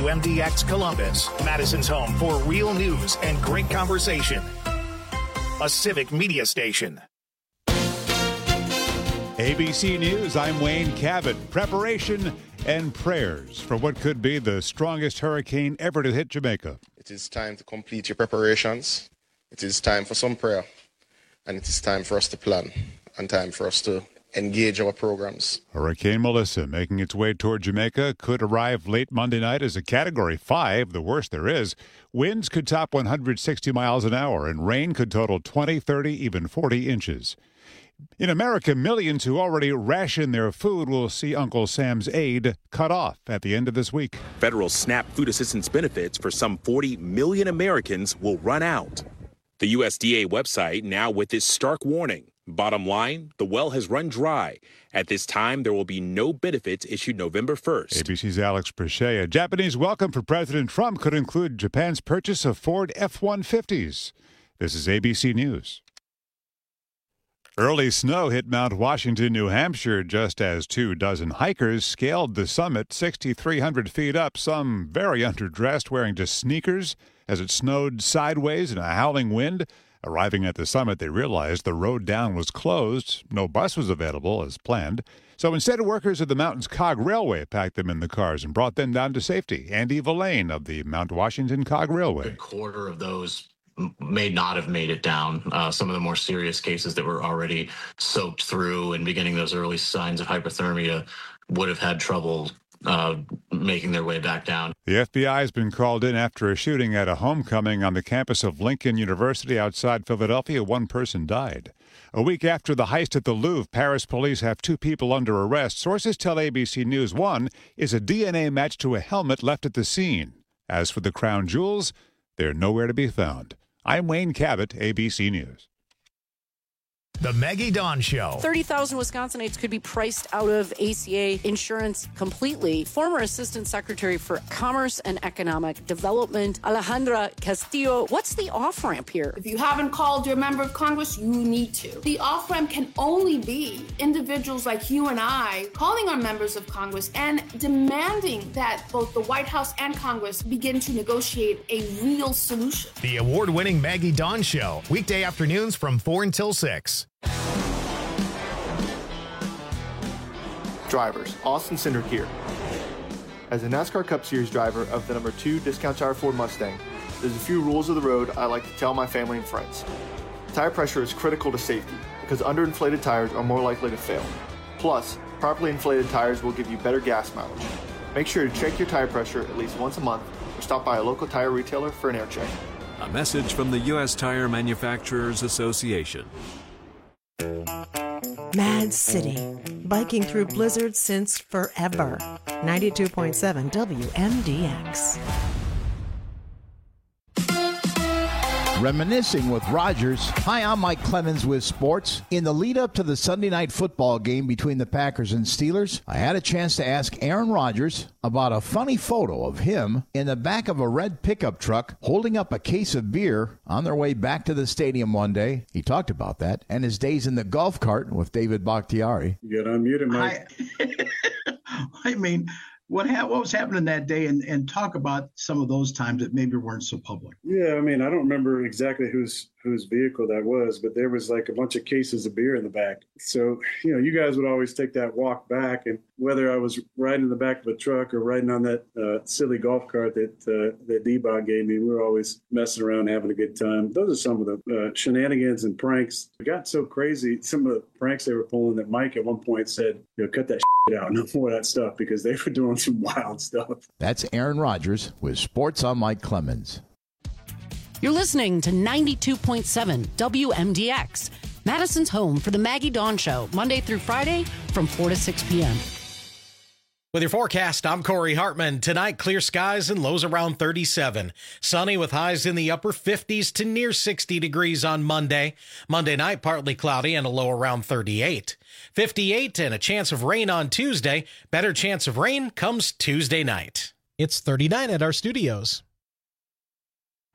WMDX Columbus, Madison's home for real news and great conversation. A civic media station. ABC News, I'm Wayne Cabot. Preparation and prayers for what could be the strongest hurricane ever to hit Jamaica. It is time to complete your preparations. It is time for some prayer. And it is time for us to plan and time for us to engage our programs. Hurricane Melissa, making its way toward Jamaica, could arrive late Monday night as a Category 5, the worst there is. Winds could top 160 miles an hour, and rain could total 20, 30, even 40 inches. In America, millions who already ration their food will see Uncle Sam's aid cut off at the end of this week. Federal SNAP food assistance benefits for some 40 million Americans will run out. The USDA website now with this stark warning. Bottom line, the well has run dry. At this time, there will be no benefits issued November 1st. ABC's Alex Perche. A Japanese welcome for President Trump could include Japan's purchase of Ford F-150s. This is ABC News. Early snow hit Mount Washington, New Hampshire, just as 24 hikers scaled the summit 6,300 feet up, some very underdressed, wearing just sneakers, as it snowed sideways in a howling wind. Arriving at the summit, they realized the road down was closed. No bus was available as planned. So instead, workers of the mountain's Cog Railway packed them in the cars and brought them down to safety. Andy Villain of the Mount Washington Cog Railway. A quarter of those may not have made it down. Some of the more serious cases that were already soaked through and beginning those early signs of hypothermia would have had trouble making their way back down. The FBI has been called in after a shooting at a homecoming on the campus of Lincoln University outside Philadelphia. One person died. A week after the heist at the Louvre, Paris police have 2 people under arrest. Sources tell ABC News one is a DNA match to a helmet left at the scene. As for the crown jewels, they're nowhere to be found. I'm Wayne Cabot, ABC News. The Maggie Dawn Show. 30,000 Wisconsinites could be priced out of ACA insurance completely. Former Assistant Secretary for Commerce and Economic Development, Alejandra Castillo. What's the off-ramp here? If you haven't called your member of Congress, you need to. The off-ramp can only be individuals like you and I calling our members of Congress and demanding that both the White House and Congress begin to negotiate a real solution. The award-winning Maggie Dawn Show. Weekday afternoons from 4 until 6. Drivers, Austin Cindric here. As a NASCAR Cup Series driver of the number 2 Discount Tire Ford Mustang, there's a few rules of the road I like to tell my family and friends. Tire pressure is critical to safety because underinflated tires are more likely to fail. Plus, properly inflated tires will give you better gas mileage. Make sure to check your tire pressure at least once a month or stop by a local tire retailer for an air check. A message from the U.S. Tire Manufacturers Association. Mad City, biking through blizzards since forever. 92.7 WMDX. Reminiscing with Rogers. Hi, I'm Mike Clemens with sports. In the lead up to the Sunday night football game between the Packers and Steelers, I had a chance to ask Aaron Rodgers about a funny photo of him in the back of a red pickup truck holding up a case of beer on their way back to the stadium one day. He talked about that and his days in the golf cart with David Bakhtiari. You got unmuted, Mike. I mean, what was happening that day, and talk about some of those times that maybe weren't so public. Yeah, I mean, I don't remember exactly whose vehicle that was, but there was like a bunch of cases of beer in the back. So, you guys would always take that walk back, and whether I was riding in the back of a truck or riding on that silly golf cart that D-Bot gave me, we were always messing around, having a good time. Those are some of the shenanigans and pranks. It got so crazy, some of the pranks they were pulling, that Mike at one point said, cut that shit out, no more of that stuff, because they were doing some wild stuff. That's Aaron Rodgers with Sports on Mike Clemens. You're listening to 92.7 WMDX, Madison's home for the Maggie Dawn Show, Monday through Friday from 4 to 6 p.m. With your forecast, I'm Corey Hartman. Tonight, clear skies and lows around 37. Sunny with highs in the upper 50s to near 60 degrees on Monday. Monday night, partly cloudy and a low around 38. 58 and a chance of rain on Tuesday. Better chance of rain comes Tuesday night. It's 39 at our studios.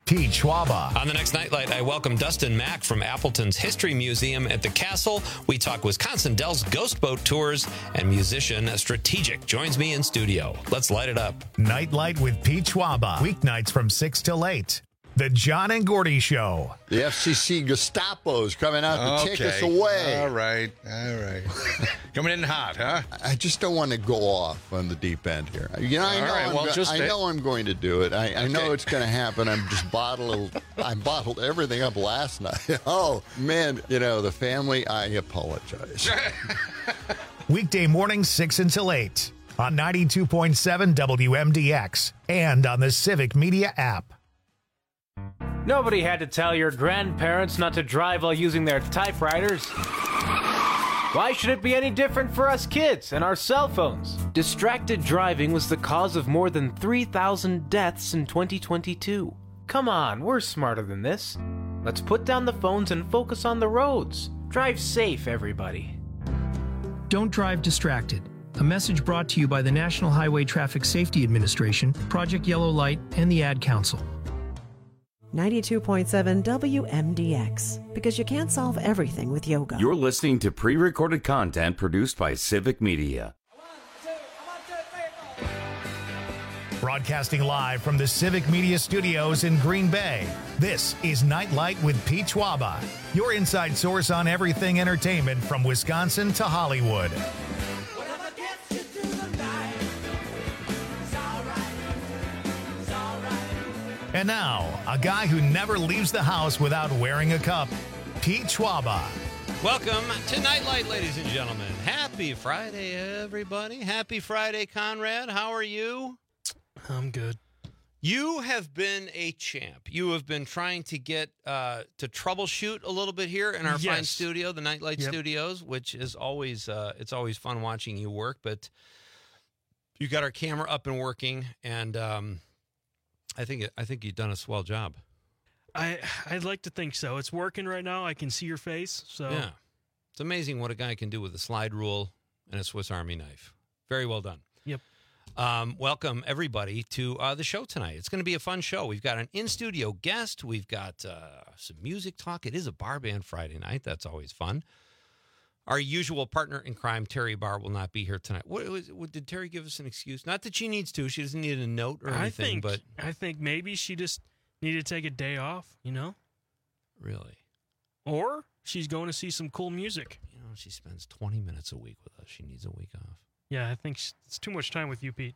Pete Schwaba. On the next Nightlight, I welcome Dustin Mack from Appleton's History Museum at the Castle. We talk Wisconsin Dells Ghost Boat Tours, and musician Strategic joins me in studio. Let's light it up. Nightlight with Pete Schwaba. Weeknights from 6 till 8. The John and Gordy Show. The FCC Gestapo's coming out to take us away. All right. Coming in hot, huh? I just don't want to go off on the deep end here. I know I'm going to do it. I know it's going to happen. I bottled everything up last night. Oh, man. The family, I apologize. Weekday mornings 6 until 8 on 92.7 WMDX and on the Civic Media app. Nobody had to tell your grandparents not to drive while using their typewriters. Why should it be any different for us kids and our cell phones? Distracted driving was the cause of more than 3,000 deaths in 2022. Come on, we're smarter than this. Let's put down the phones and focus on the roads. Drive safe, everybody. Don't drive distracted. A message brought to you by the National Highway Traffic Safety Administration, Project Yellow Light, and the Ad Council. 92.7 WMDX, because you can't solve everything with yoga. You're listening to pre-recorded content produced by Civic Media. Broadcasting live from the Civic Media Studios in Green Bay, this is Nightlight with Pete Schwaba, your inside source on everything entertainment from Wisconsin to Hollywood. And now, a guy who never leaves the house without wearing a cup, Pete Schwaba. Welcome to Nightlight, ladies and gentlemen. Happy Friday, everybody. Happy Friday, Conrad. How are you? I'm good. You have been a champ. You have been trying to get to troubleshoot a little bit here in our fine studio, the Nightlight Studios, which is always it's always fun watching you work. But you got our camera up and working, and I think you've done a swell job. I'd like to think so. It's working right now. I can see your face. So yeah, it's amazing what a guy can do with a slide rule and a Swiss Army knife. Very well done. Yep. Welcome everybody to the show tonight. It's going to be a fun show. We've got an in-studio guest. We've got some music talk. It is a bar band Friday night. That's always fun. Our usual partner in crime, Terry Barr, will not be here tonight. What did Terry give us an excuse? Not that she needs to. She doesn't need a note or anything. I think maybe she just needed to take a day off, Really? Or she's going to see some cool music. She spends 20 minutes a week with us. She needs a week off. Yeah, I think it's too much time with you, Pete.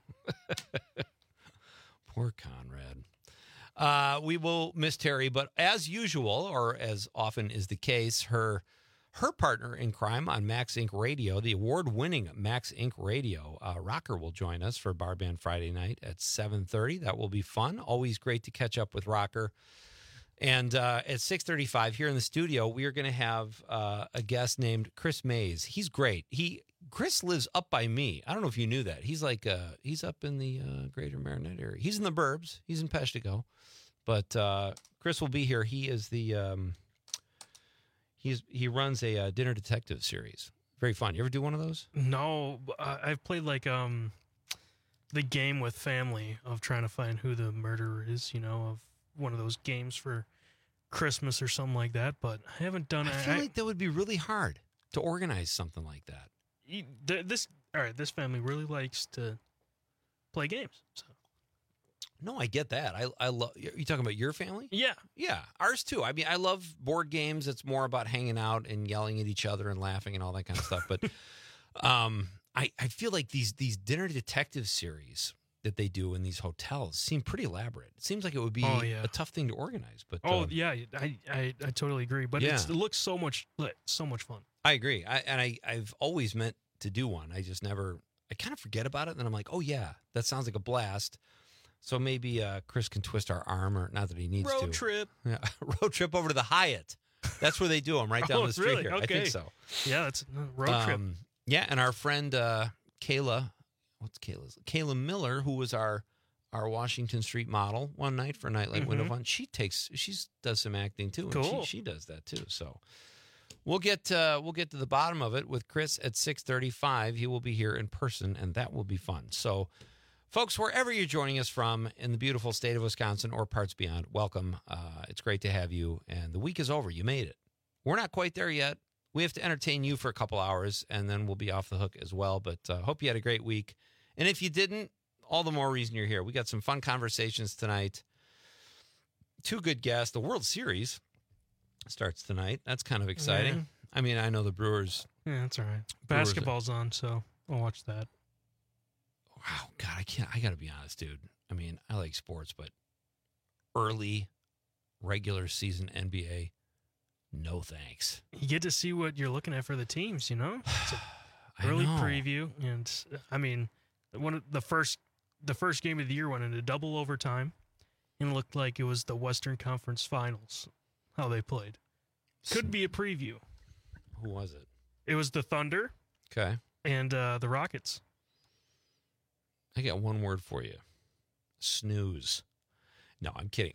Poor Conrad. We will miss Terry, but as usual, or as often is the case, her partner in crime on Max Inc. Radio, the award-winning Max Inc. Radio, Rocker will join us for Bar Band Friday night at 7:30. That will be fun. Always great to catch up with Rocker. And at 6:35 here in the studio, we are going to have a guest named Chris Mays. He's great. Chris lives up by me. I don't know if you knew that. He's he's up in the greater Marinette area. He's in the burbs. He's in Peshtigo. But Chris will be here. He is the... He runs a dinner detective series. Very fun. You ever do one of those? No, I've played the game with family of trying to find who the murderer is. Of one of those games for Christmas or something like that. But I haven't done it. I feel like that would be really hard to organize something like that. This family really likes to play games. So. No, I get that. I love. You talking about your family? Yeah, ours too. I mean, I love board games. It's more about hanging out and yelling at each other and laughing and all that kind of stuff. But I feel like these dinner detective series that they do in these hotels seem pretty elaborate. It seems like it would be a tough thing to organize. But I totally agree. But it looks so much fun. I agree. I've always meant to do one. I just never. I kind of forget about it, and then I'm like, oh yeah, that sounds like a blast. So maybe Chris can twist our arm, or not that he needs to. Road trip. Yeah, road trip over to the Hyatt. That's where they do them, right down the street really? here. Okay. I think so. Yeah, that's a road trip. Yeah, and our friend Kayla, Kayla Miller, who was our Washington Street model one night for Nightlight Window Fun. She does some acting too, cool. and she does that too. So we'll get to the bottom of it with Chris at 6:35. He will be here in person, and that will be fun. So. Folks, wherever you're joining us from in the beautiful state of Wisconsin or parts beyond, welcome. It's great to have you. And the week is over. You made it. We're not quite there yet. We have to entertain you for a couple hours, and then we'll be off the hook as well. But hope you had a great week. And if you didn't, all the more reason you're here. We got some fun conversations tonight. 2 good guests. The World Series starts tonight. That's kind of exciting. Yeah. I mean, I know the Brewers. Yeah, that's all right. Basketball's on, so I'll watch that. Wow, God, I got to be honest, dude. I mean, I like sports, but early regular season NBA, no thanks. You get to see what you're looking at for the teams, you know? It's an early preview. And, I mean, the first game of the year went into double overtime, and it looked like it was the Western Conference Finals, how they played. Could be a preview. Who was it? It was the Thunder. Okay. And the Rockets. I got one word for you. Snooze. No, I'm kidding.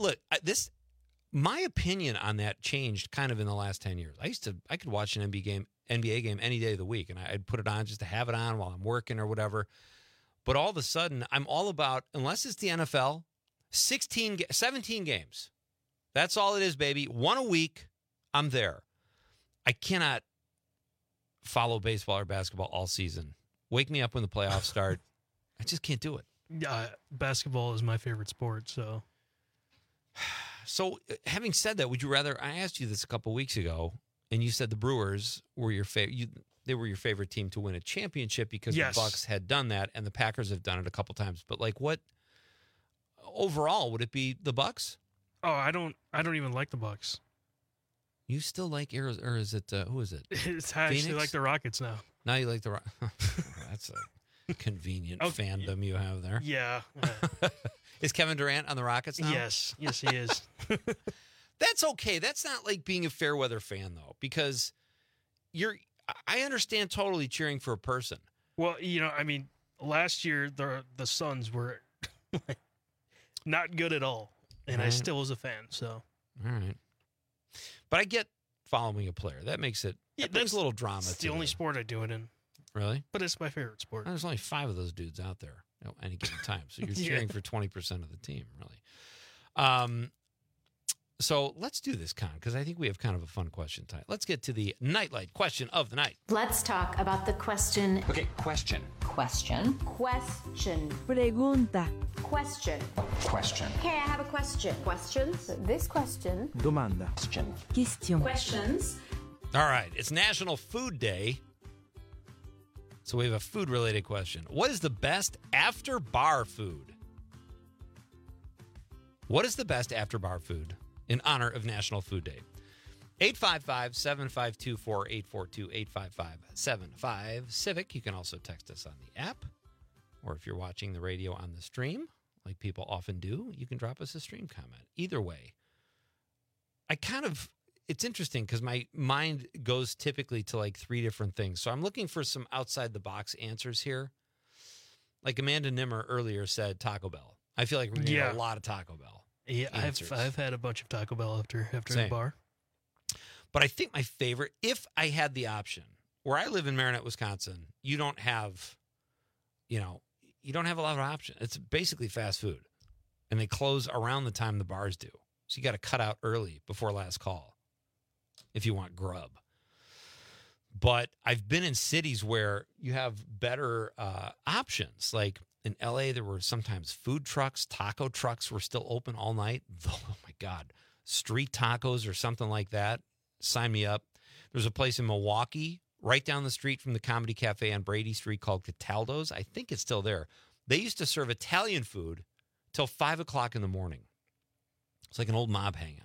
My opinion on that changed kind of in the last 10 years. I could watch an NBA game any day of the week, and I'd put it on just to have it on while I'm working or whatever. But all of a sudden, I'm all about, unless it's the NFL, 17 games. That's all it is, baby. 1 a week, I'm there. I cannot follow baseball or basketball all season. Wake me up when the playoffs start. I just can't do it. Basketball is my favorite sport, so. So, having said that, would you rather? I asked you this a couple weeks ago, and you said the Brewers were your favorite. They were your favorite team to win a championship because the Bucks had done that, and the Packers have done it a couple times. But what overall would it be? The Bucks? Oh, I don't even like the Bucks. You still like Arizona, or is it who is it? It's actually like the Rockets now. Now you like the Rockets. That's a convenient fandom you have there. Yeah. Is Kevin Durant on the Rockets now? Yes, he is. That's okay. That's not like being a fair weather fan, though, because I understand totally cheering for a person. Well, I mean, last year the Suns were not good at all, and I still was a fan. So, all right, but I get following a player. That makes it. That brings a little drama. It's the only sport I do it in. Really? But it's my favorite sport. There's only 5 of those dudes out there at any given time, so you're cheering for 20% of the team, really. So let's do this, Con, because I think we have kind of a fun question tonight. Let's get to the Nightlight question of the night. Let's talk about the question. Okay, question. Question. Question. Pregunta. Question. Question. Hey, I have a question. Questions? This question. Domanda. Question. Questions. All right, it's National Food Day. So we have a food-related question. What is the best after-bar food? What is the best after-bar food in honor of National Food Day? 855-752-4842, 855-75-CIVIC. You can also text us on the app, or if you're watching the radio on the stream, like people often do, you can drop us a stream comment. Either way, it's interesting because my mind goes typically to like 3 different things. So I'm looking for some outside-the-box answers here. Like Amanda Nimmer earlier said, Taco Bell. I feel like we're getting a lot of Taco Bell. Yeah, I've had a bunch of Taco Bell after the bar. But I think my favorite, if I had the option, where I live in Marinette, Wisconsin, you don't have a lot of options. It's basically fast food. And they close around the time the bars do. So you got to cut out early before last call if you want grub. But I've been in cities where you have better options. Like in LA, there were sometimes food trucks, taco trucks were still open all night. Oh my God. Street tacos or something like that. Sign me up. There's a place in Milwaukee right down the street from the Comedy Cafe on Brady Street called Cataldo's. I think it's still there. They used to serve Italian food till 5 o'clock in the morning. It's like an old mob hangout.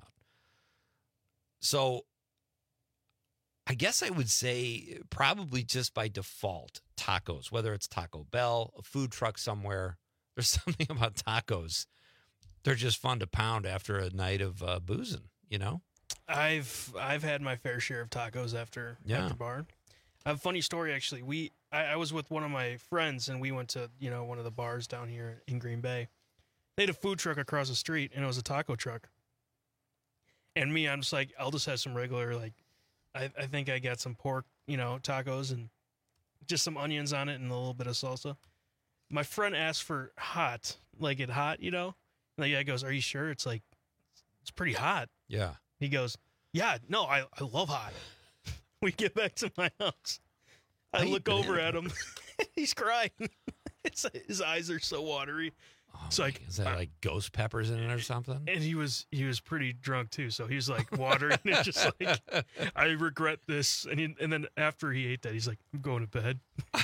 So I guess I would say probably just by default, tacos, whether it's Taco Bell, a food truck somewhere. There's something about tacos. They're just fun to pound after a night of boozing, you know? I've had my fair share of tacos after bar. I have a funny story, actually. I was with one of my friends, and we went to one of the bars down here in Green Bay. They had a food truck across the street, and it was a taco truck. And me, I'm just like, I'll just have some regular, like, I think I got some pork, tacos and just some onions on it and a little bit of salsa. my friend asked for hot, like it hot, you know? And the guy goes, "Are you sure?" It's like, it's pretty hot. Yeah. He goes, "Yeah, no, I love hot." We get back to my house. I look over at him. He's crying. His eyes are so watery. It's like, is that like ghost peppers in it or something? And he was pretty drunk too, so he was like watering it, just like, I regret this. And then after he ate that, he's like, I'm going to bed.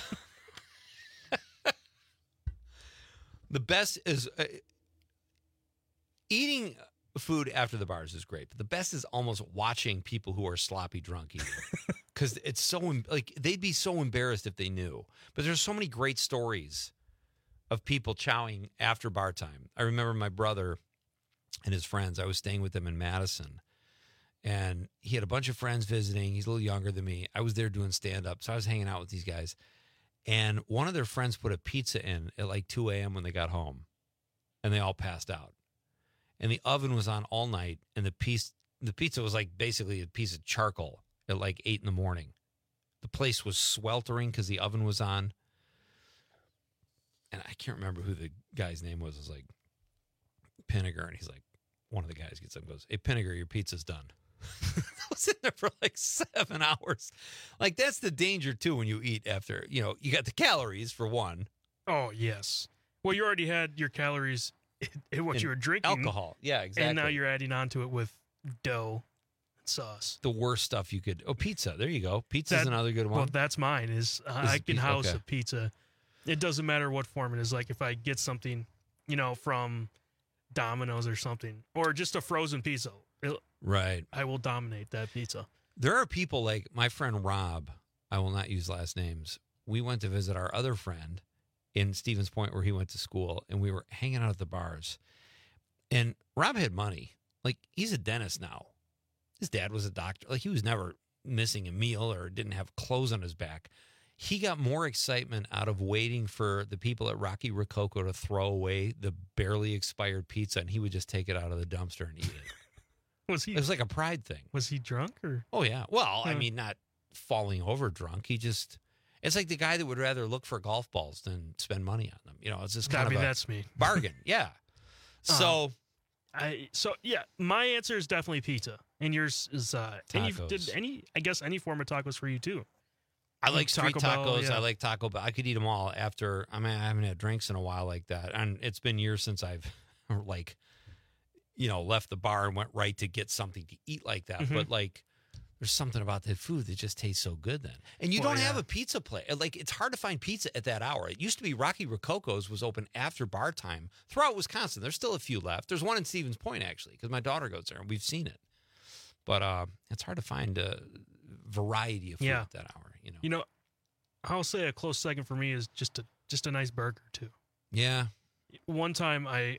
The best is eating food after the bars is great, but the best is almost watching people who are sloppy drunk eating, because it's so like they'd be so embarrassed if they knew. But there's so many great stories of people chowing after bar time. I remember my brother and his friends. I was staying with them in Madison, and he had a bunch of friends visiting. He's a little younger than me. I was there doing stand-up, so I was hanging out with these guys. And one of their friends put a pizza in at like 2 a.m. when they got home, and they all passed out. And the oven was on all night, and the pizza was like basically a piece of charcoal at like 8 in the morning. The place was sweltering because the oven was on. And I can't remember who the guy's name was. It was like Pinniger, and he's like, one of the guys gets up and goes, "Hey, Pinniger, your pizza's done." I was in there for like 7 hours. Like, that's the danger, too, when you eat after. You know, you got the calories, for one. Oh, yes. Well, you already had your calories in what you were drinking. Alcohol. Yeah, exactly. And now you're adding on to it with dough and sauce. The worst stuff you could. Oh, pizza. There you go. Pizza's another good one. Well, that's mine. I can house a pizza. It doesn't matter what form it is. Like, if I get something, you know, from Domino's or something, or just a frozen pizza. Right. I will dominate that pizza. There are people like my friend Rob. I will not use last names. We went to visit our other friend in Stevens Point, where he went to school, and we were hanging out at the bars. And Rob had money. Like, he's a dentist now. His dad was a doctor. Like, he was never missing a meal or didn't have clothes on his back. He got more excitement out of waiting for the people at Rocky Rococo to throw away the barely expired pizza, and he would just take it out of the dumpster and eat it. It was like a pride thing. Was he drunk? Or? Oh, yeah. Well, I mean, not falling over drunk. It's like the guy that would rather look for golf balls than spend money on them. You know, it's just kind of that's me. Bargain. Yeah. So, yeah, my answer is definitely pizza. And yours is, tacos. I guess any form of tacos for you too. I like street Taco Bell, tacos. yeah. I like Taco Bell. I could eat them all after. I mean, I haven't had drinks in a while like that. And it's been years since I've, like, you know, left the bar and went right to get something to eat like that. Mm-hmm. But, like, there's something about that food that just tastes so good then. And you don't have a pizza place. Like, it's hard to find pizza at that hour. It used to be Rocky Rococo's was open after bar time throughout Wisconsin. There's still a few left. There's one in Stevens Point, actually, because my daughter goes there, and we've seen it. But it's hard to find a variety of food at that hour. You know, I'll say a close second for me is just a nice burger too. Yeah. One time I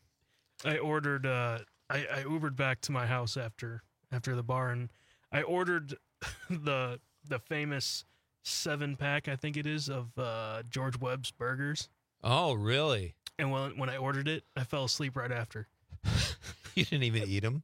ordered I Ubered back to my house after the bar, and I ordered the famous 7-pack, I think it is, of George Webb's burgers. Oh, really? And when I ordered it, I fell asleep right after. You didn't even eat them?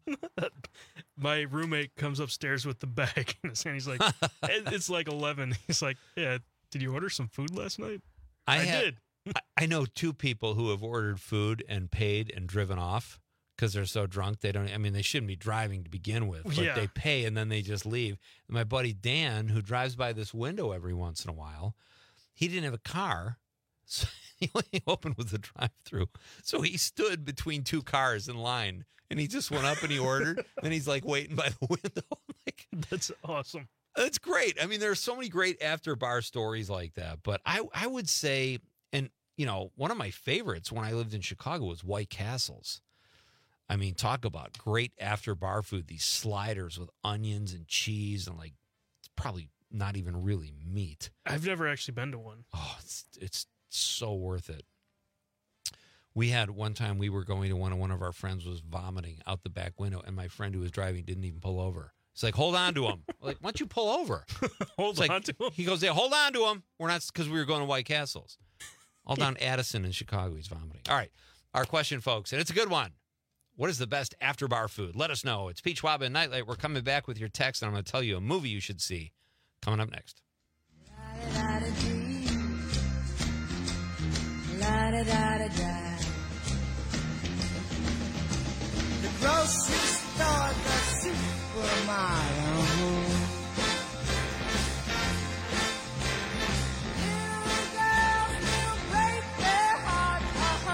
My roommate comes upstairs with the bag in his hand. He's like, it's like 11. He's like, yeah, did you order some food last night? I did. I know two people who have ordered food and paid and driven off because they're so drunk. They shouldn't be driving to begin with, but they pay and then they just leave. And my buddy Dan, who drives by this window every once in a while, he didn't have a car. So he only opened with the drive-through. So he stood between two cars in line, and he just went up and he ordered. Then he's like waiting by the window. Like, that's awesome. That's great. I mean, there are so many great after-bar stories like that. But I would say, and, you know, one of my favorites when I lived in Chicago was White Castles. I mean, talk about great after-bar food. These sliders with onions and cheese and, like, it's probably not even really meat. I've never actually been to one. Oh, it's so worth it. We had one time we were going to one of our friends was vomiting out the back window, and my friend who was driving didn't even pull over. He's like, hold on to him. Like, why don't you pull over? Hold on to him. He goes, yeah, hold on to him. We're not, because we were going to White Castles. All down Addison in Chicago, he's vomiting. All right, our question, folks, and it's a good one. What is the best after-bar food? Let us know. It's Pete Schwab and Nightlight. We're coming back with your text, and I'm going to tell you a movie you should see. Coming up next. La-da-da-da-da. The grocery store, the supermarket. Little girls will break their heart,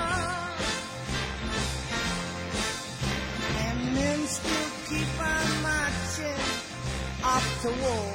and men still keep on marching off to war.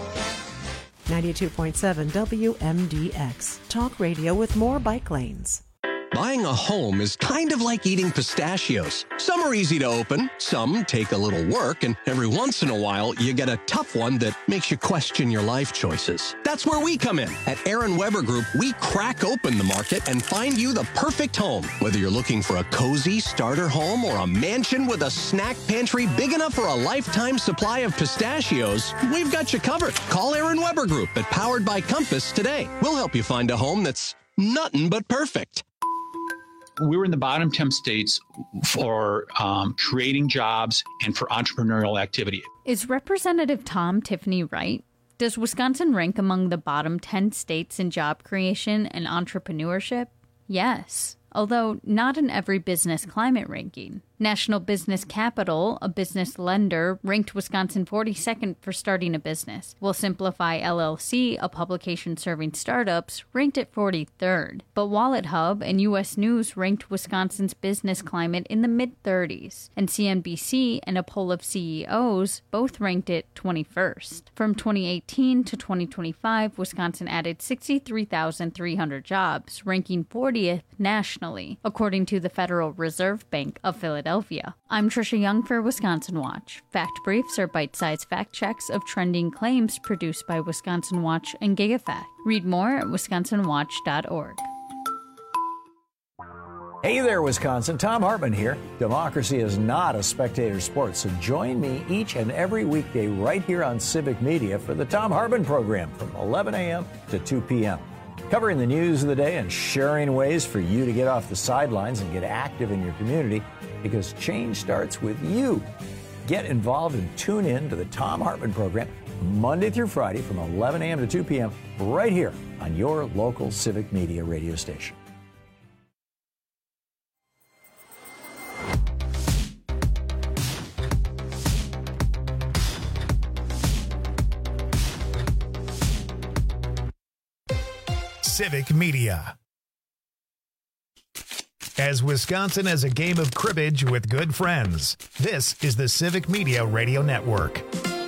92.7 WMDX. Talk radio with more bike lanes. Buying a home is kind of like eating pistachios. Some are easy to open, some take a little work, and every once in a while, you get a tough one that makes you question your life choices. That's where we come in. At Aaron Weber Group, we crack open the market and find you the perfect home. Whether you're looking for a cozy starter home or a mansion with a snack pantry big enough for a lifetime supply of pistachios, we've got you covered. Call Aaron Weber Group at Powered by Compass today. We'll help you find a home that's nothing but perfect. We were in the bottom 10 states for creating jobs and for entrepreneurial activity. Is Representative Tom Tiffany right? Does Wisconsin rank among the bottom 10 states in job creation and entrepreneurship? Yes, although not in every business climate ranking. National Business Capital, a business lender, ranked Wisconsin 42nd for starting a business, while Simplify LLC, a publication serving startups, ranked it 43rd. But Wallet Hub and U.S. News ranked Wisconsin's business climate in the mid-30s, and CNBC and a poll of CEOs both ranked it 21st. From 2018 to 2025, Wisconsin added 63,300 jobs, ranking 40th nationally, according to the Federal Reserve Bank of Philadelphia. I'm Trisha Young for Wisconsin Watch. Fact Briefs are bite-sized fact checks of trending claims produced by Wisconsin Watch and GigaFact. Read more at wisconsinwatch.org. Hey there, Wisconsin. Tom Hartman here. Democracy is not a spectator sport, so join me each and every weekday right here on Civic Media for the Tom Hartman program from 11 a.m. to 2 p.m. Covering the news of the day and sharing ways for you to get off the sidelines and get active in your community, because change starts with you. Get involved and tune in to the Tom Hartman program Monday through Friday from 11 a.m. to 2 p.m. right here on your local Civic Media radio station. Civic Media. As Wisconsin as a game of cribbage with good friends, this is the Civic Media Radio Network.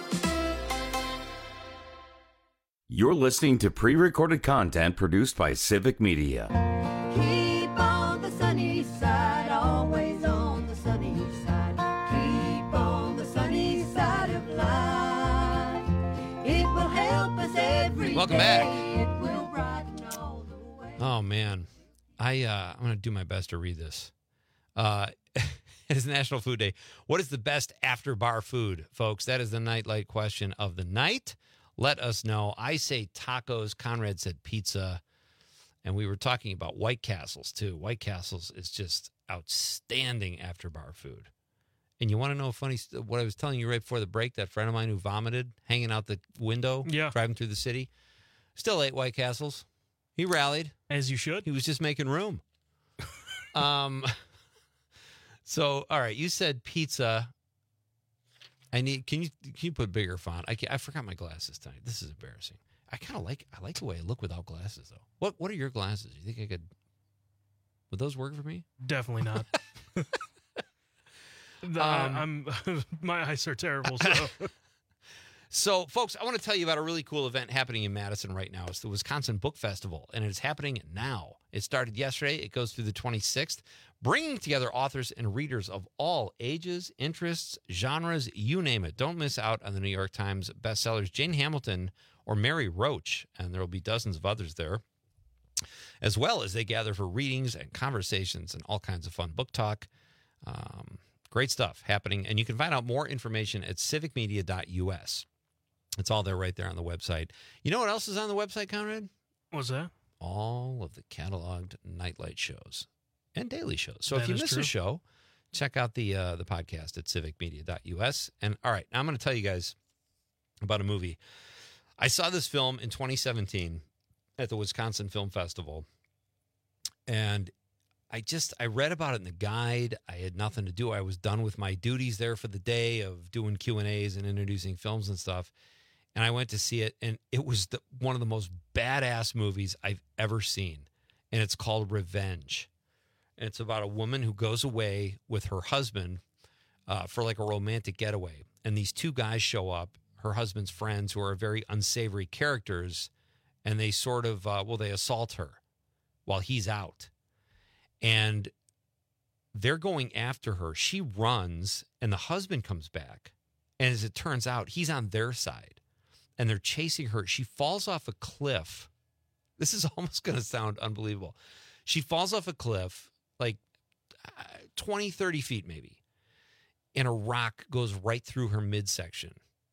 You're listening to pre-recorded content produced by Civic Media. Keep on the sunny side, always on the sunny side. Keep on the sunny side of life. It will help us every Welcome day. back. It will brighten all the way. Oh, man. I'm going to do my best to read this. It is National Food Day. What is the best after-bar food, folks? That is the nightlight question of the night. Let us know. I say tacos. Conrad said pizza. And we were talking about White Castles, too. White Castles is just outstanding after-bar food. And you want to know what I was telling you right before the break, that friend of mine who vomited hanging out the window, driving through the city, still ate White Castles. He rallied. As you should. He was just making room. So, all right, you said pizza. Can you put bigger font? I forgot my glasses tonight. This is embarrassing. I like the way I look without glasses, though. What are your glasses? You think would those work for me? Definitely not. My eyes are terrible, so. So, folks, I want to tell you about a really cool event happening in Madison right now. It's the Wisconsin Book Festival, and it's happening now. It started yesterday. It goes through the 26th, bringing together authors and readers of all ages, interests, genres, you name it. Don't miss out on the New York Times bestsellers Jane Hamilton or Mary Roach, and there will be dozens of others there, as well as they gather for readings and conversations and all kinds of fun book talk. Great stuff happening, and you can find out more information at civicmedia.us. It's all there right there on the website. You know what else is on the website, Conrad? What's that? All of the cataloged nightlight shows and daily shows. So if you miss a show, check out the podcast at civicmedia.us. And all right, now I'm going to tell you guys about a movie. I saw this film in 2017 at the Wisconsin Film Festival, and I read about it in the guide. I had nothing to do. I was done with my duties there for the day of doing Q&As and introducing films and stuff. And I went to see it, and it was one of the most badass movies I've ever seen. And it's called Revenge. And it's about a woman who goes away with her husband for like a romantic getaway. And these two guys show up, her husband's friends, who are very unsavory characters. And they sort of, they assault her while he's out. And they're going after her. She runs, and the husband comes back. And as it turns out, he's on their side. And they're chasing her. She falls off a cliff. This is almost going to sound unbelievable. She falls off a cliff, like 20, 30 feet maybe. And a rock goes right through her midsection.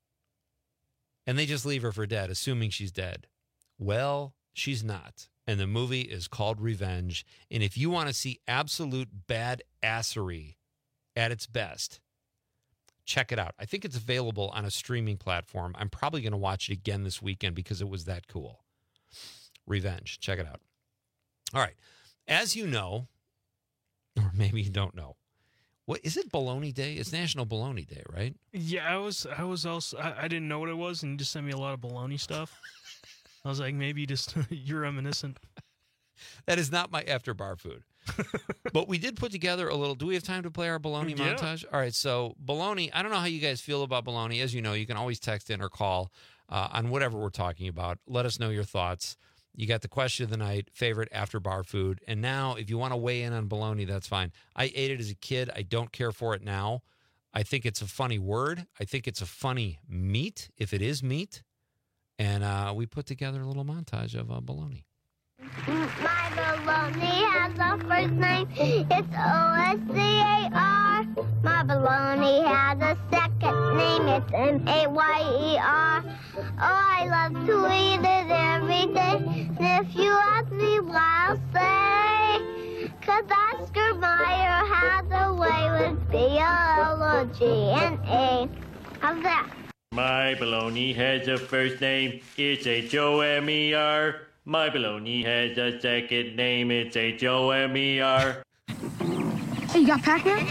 And they just leave her for dead, assuming she's dead. Well, she's not. And the movie is called Revenge. And if you want to see absolute badassery at its best, check it out. I think it's available on a streaming platform. I'm probably going to watch it again this weekend because it was that cool. Revenge. Check it out. All right. As you know, or maybe you don't know, what is it? Bologna Day? It's National Bologna Day, right? Yeah, I was also I didn't know what it was, and you just sent me a lot of bologna stuff. I was like, maybe just you're reminiscent. That is not my after bar food. But we did put together a little. Do we have time to play our bologna montage? All right. So bologna. I don't know how you guys feel about bologna. As you know, you can always text in or call on whatever we're talking about. Let us know your thoughts. You got the question of the night, favorite after bar food. And now, if you want to weigh in on bologna, that's fine. I ate it as a kid. I don't care for it now. I think it's a funny word. I think it's a funny meat, if it is meat. And we put together a little montage of bologna. My bologna has a first name. It's O-S-C-A-R. My bologna has a second name. It's M-A-Y-E-R. Oh, I love to eat it every day. And if you ask me why, I'll say, 'cause Oscar Mayer has a way with B-O-L-O-G-N-A. How's that? My bologna has a first name. It's H-O-M-E-R. My bologna has a second name. It's H-O-M-E-R. Hey, you got Pac-Man?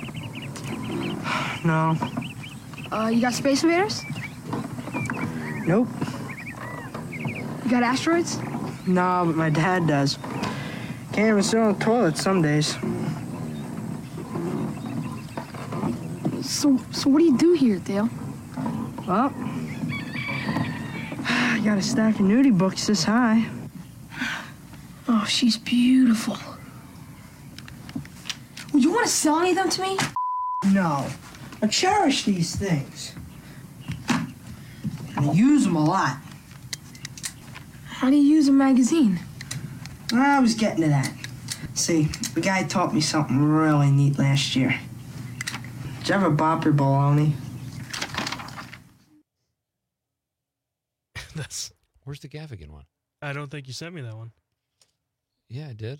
No. You got Space Invaders? Nope. You got Asteroids? No, but my dad does. Can't even sit on the toilet some days. So what do you do here, Dale? Well, I got a stack of nudie books this high. Oh, she's beautiful. Would you want to sell any of them to me? No. I cherish these things. And I use them a lot. How do you use a magazine? I was getting to that. See, the guy taught me something really neat last year. Did you ever bop your bologna? Where's the Gaffigan one? I don't think you sent me that one. Yeah, I did.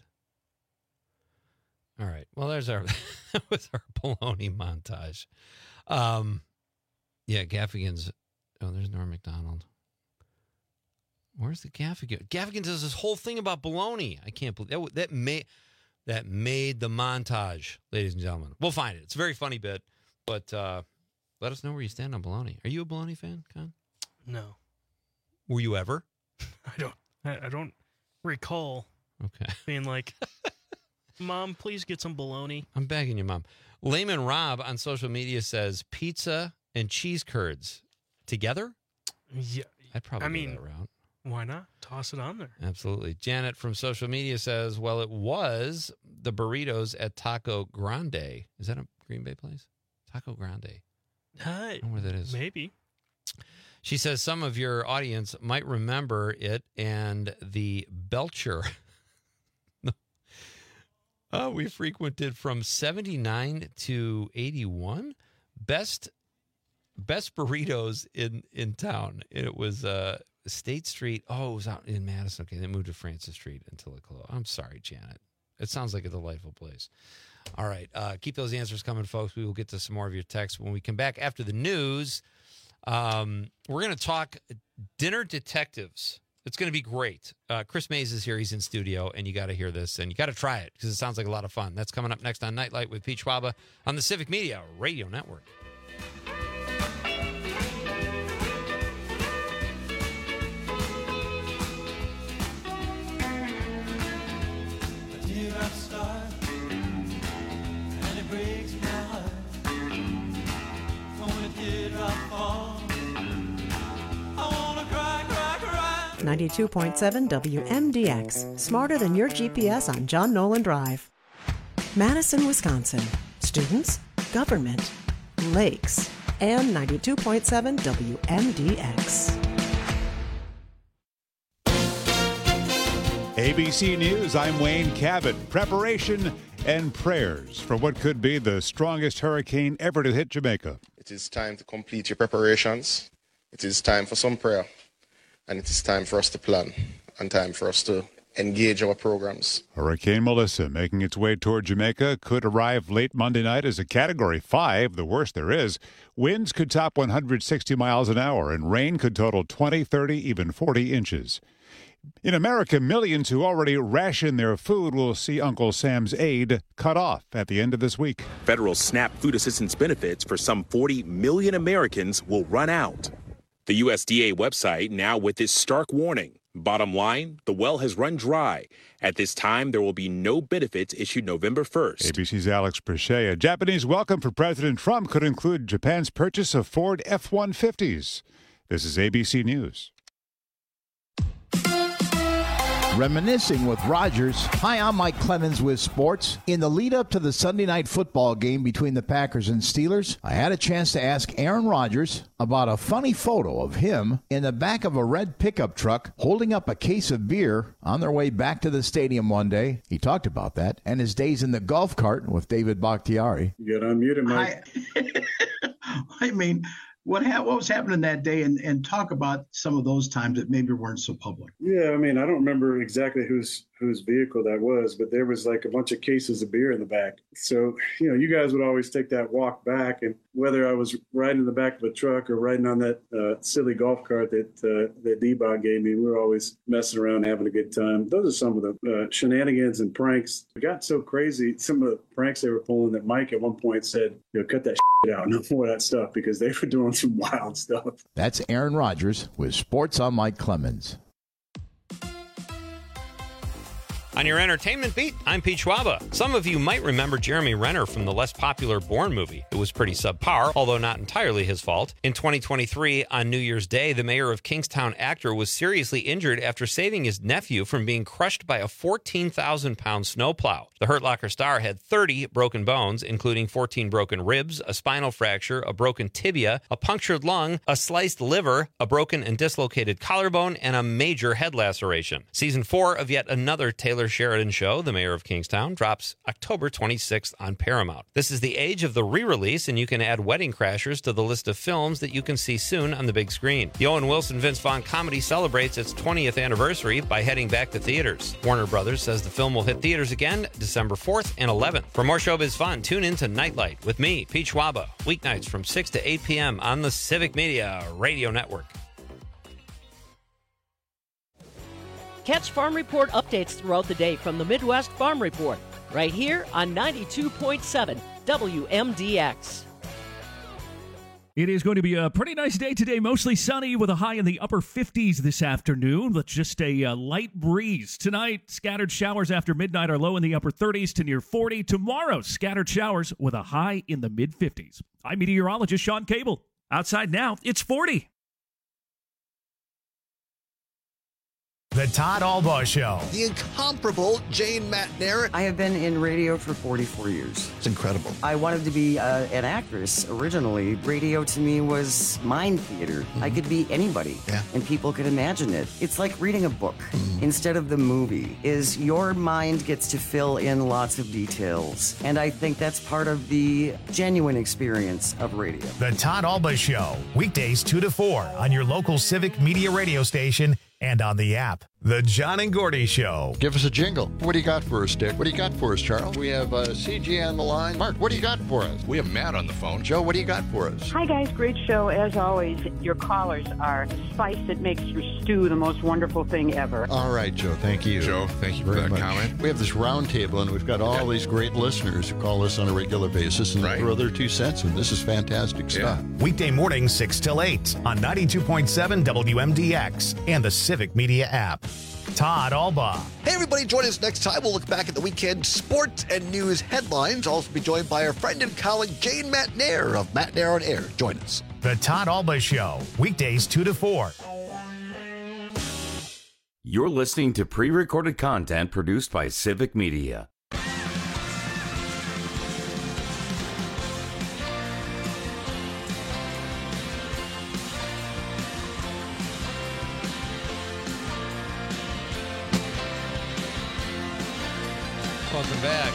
All right. Well, there's our that was our bologna montage. Yeah, Gaffigan's. Oh, there's Norm Macdonald. Where's the Gaffigan? Gaffigan does this whole thing about bologna. I can't believe that made the montage, ladies and gentlemen. We'll find it. It's a very funny bit, but let us know where you stand on bologna. Are you a bologna fan, Con? No. Were you ever? I don't recall. Okay. Being like, Mom, please get some bologna. I'm begging you, Mom. Layman Rob on social media says pizza and cheese curds together. Yeah, I'd probably go that route. Why not? Toss it on there. Absolutely. Janet from social media says, well, it was the burritos at Taco Grande. Is that a Green Bay place? Taco Grande. I don't know where that is. Maybe. She says some of your audience might remember it and the Belcher. We frequented from 79 to 81. Best burritos in town. It was State Street. Oh, it was out in Madison. Okay, they moved to Francis Street until it closed. I'm sorry, Janet. It sounds like a delightful place. All right, keep those answers coming, folks. We will get to some more of your texts when we come back after the news. We're going to talk dinner detectives. It's going to be great. Chris Mays is here. He's in studio, and you got to hear this, and you got to try it because it sounds like a lot of fun. That's coming up next on Nightlight with Pete Schwaba on the Civic Media Radio Network. And it breaks my heart. 92.7 WMDX. Smarter than your GPS on John Nolan Drive. Madison, Wisconsin. Students, government, lakes, and 92.7 WMDX. ABC News, I'm Wayne Cabot. Preparation and prayers for what could be the strongest hurricane ever to hit Jamaica. It is time to complete your preparations. It is time for some prayer. And it is time for us to plan and time for us to engage our programs. Hurricane Melissa, making its way toward Jamaica, could arrive late Monday night as a Category 5, the worst there is. Winds could top 160 miles an hour, and rain could total 20, 30, even 40 inches. In America, millions who already ration their food will see Uncle Sam's aid cut off at the end of this week. Federal SNAP food assistance benefits for some 40 million Americans will run out. The USDA website now with this stark warning. Bottom line, the well has run dry. At this time, there will be no benefits issued November 1st. ABC's Alex Perche. A Japanese welcome for President Trump could include Japan's purchase of Ford F-150s. This is ABC News. Reminiscing with Rogers. Hi, I'm Mike Clemens with sports. In the lead up to the Sunday night football game between the Packers and Steelers, I had a chance to ask Aaron Rodgers about a funny photo of him in the back of a red pickup truck holding up a case of beer on their way back to the stadium one day. He talked about that and his days in the golf cart with David Bakhtiari. You got unmuted, Mike. I mean, what was happening that day, and talk about some of those times that maybe weren't so public. Yeah, I mean, I don't remember exactly whose vehicle that was, but there was like a bunch of cases of beer in the back. So, you know, you guys would always take that walk back, and whether I was riding in the back of a truck or riding on that silly golf cart that D-Bot gave me, we were always messing around, having a good time. Those are some of the shenanigans and pranks. It got so crazy, some of the pranks they were pulling, that Mike at one point said, you know, cut that shit out, no more of that stuff, because they were doing some wild stuff. That's Aaron Rodgers with Sports on Mike Clemens. On your entertainment beat, I'm Pete Schwaba. Some of you might remember Jeremy Renner from the less popular Bourne movie. It was pretty subpar, although not entirely his fault. In 2023, on New Year's Day, the mayor of Kingstown actor was seriously injured after saving his nephew from being crushed by a 14,000-pound snowplow. The Hurt Locker star had 30 broken bones, including 14 broken ribs, a spinal fracture, a broken tibia, a punctured lung, a sliced liver, a broken and dislocated collarbone, and a major head laceration. Season 4 of yet another Taylor Sheridan show, The Mayor of Kingstown, drops October 26th on Paramount. This is the age of the re-release, and you can add Wedding Crashers to the list of films that you can see soon on the big screen. The Owen Wilson Vince Vaughn comedy celebrates its 20th anniversary by heading back to theaters. Warner Brothers says the film will hit theaters again December 4th and 11th. For more showbiz fun, tune in to Nightlight with me, Pete Schwaba, weeknights from 6 to 8 p.m. on the Civic Media Radio Network. Catch Farm Report updates throughout the day from the Midwest Farm Report, right here on 92.7 WMDX. It is going to be a pretty nice day today, mostly sunny with a high in the upper 50s this afternoon with just a light breeze. Tonight, scattered showers after midnight are low in the upper 30s to near 40. Tomorrow, scattered showers with a high in the mid-50s. I'm meteorologist Sean Cable. Outside now, it's 40. The Todd Albaugh Show. The incomparable Jane Matner. I have been in radio for 44 years. It's incredible. I wanted to be an actress originally. Radio to me was mind theater. Mm-hmm. I could be anybody, and people could imagine it. It's like reading a book instead of the movie. Is your mind gets to fill in lots of details, and I think that's part of the genuine experience of radio. The Todd Albaugh Show, weekdays 2 to 4 on your local Civic Media radio station and on the app. The John and Gordy Show. Give us a jingle. What do you got for us, Dick? What do you got for us, Charles? We have CG on the line. Mark, what do you got for us? We have Matt on the phone. Joe, what do you got for us? Hi, guys. Great show. As always, your callers are the spice that makes your stew the most wonderful thing ever. All right, Joe. Thank you. Joe, thank you for very that much. comment. We have this round table, and we've got all these great listeners who call us on a regular basis and throw their 2 cents in. This is fantastic stuff. Weekday mornings 6 till 8 on 92.7 WMDX and the Civic Media app. Todd Alba. Hey, everybody, join us next time. We'll look back at the weekend sports and news headlines. Also be joined by our friend and colleague, Jane Matt-Nair of Matt-Nair on Air. Join us. The Todd Alba Show, weekdays 2 to 4. You're listening to pre-recorded content produced by Civic Media. Welcome back.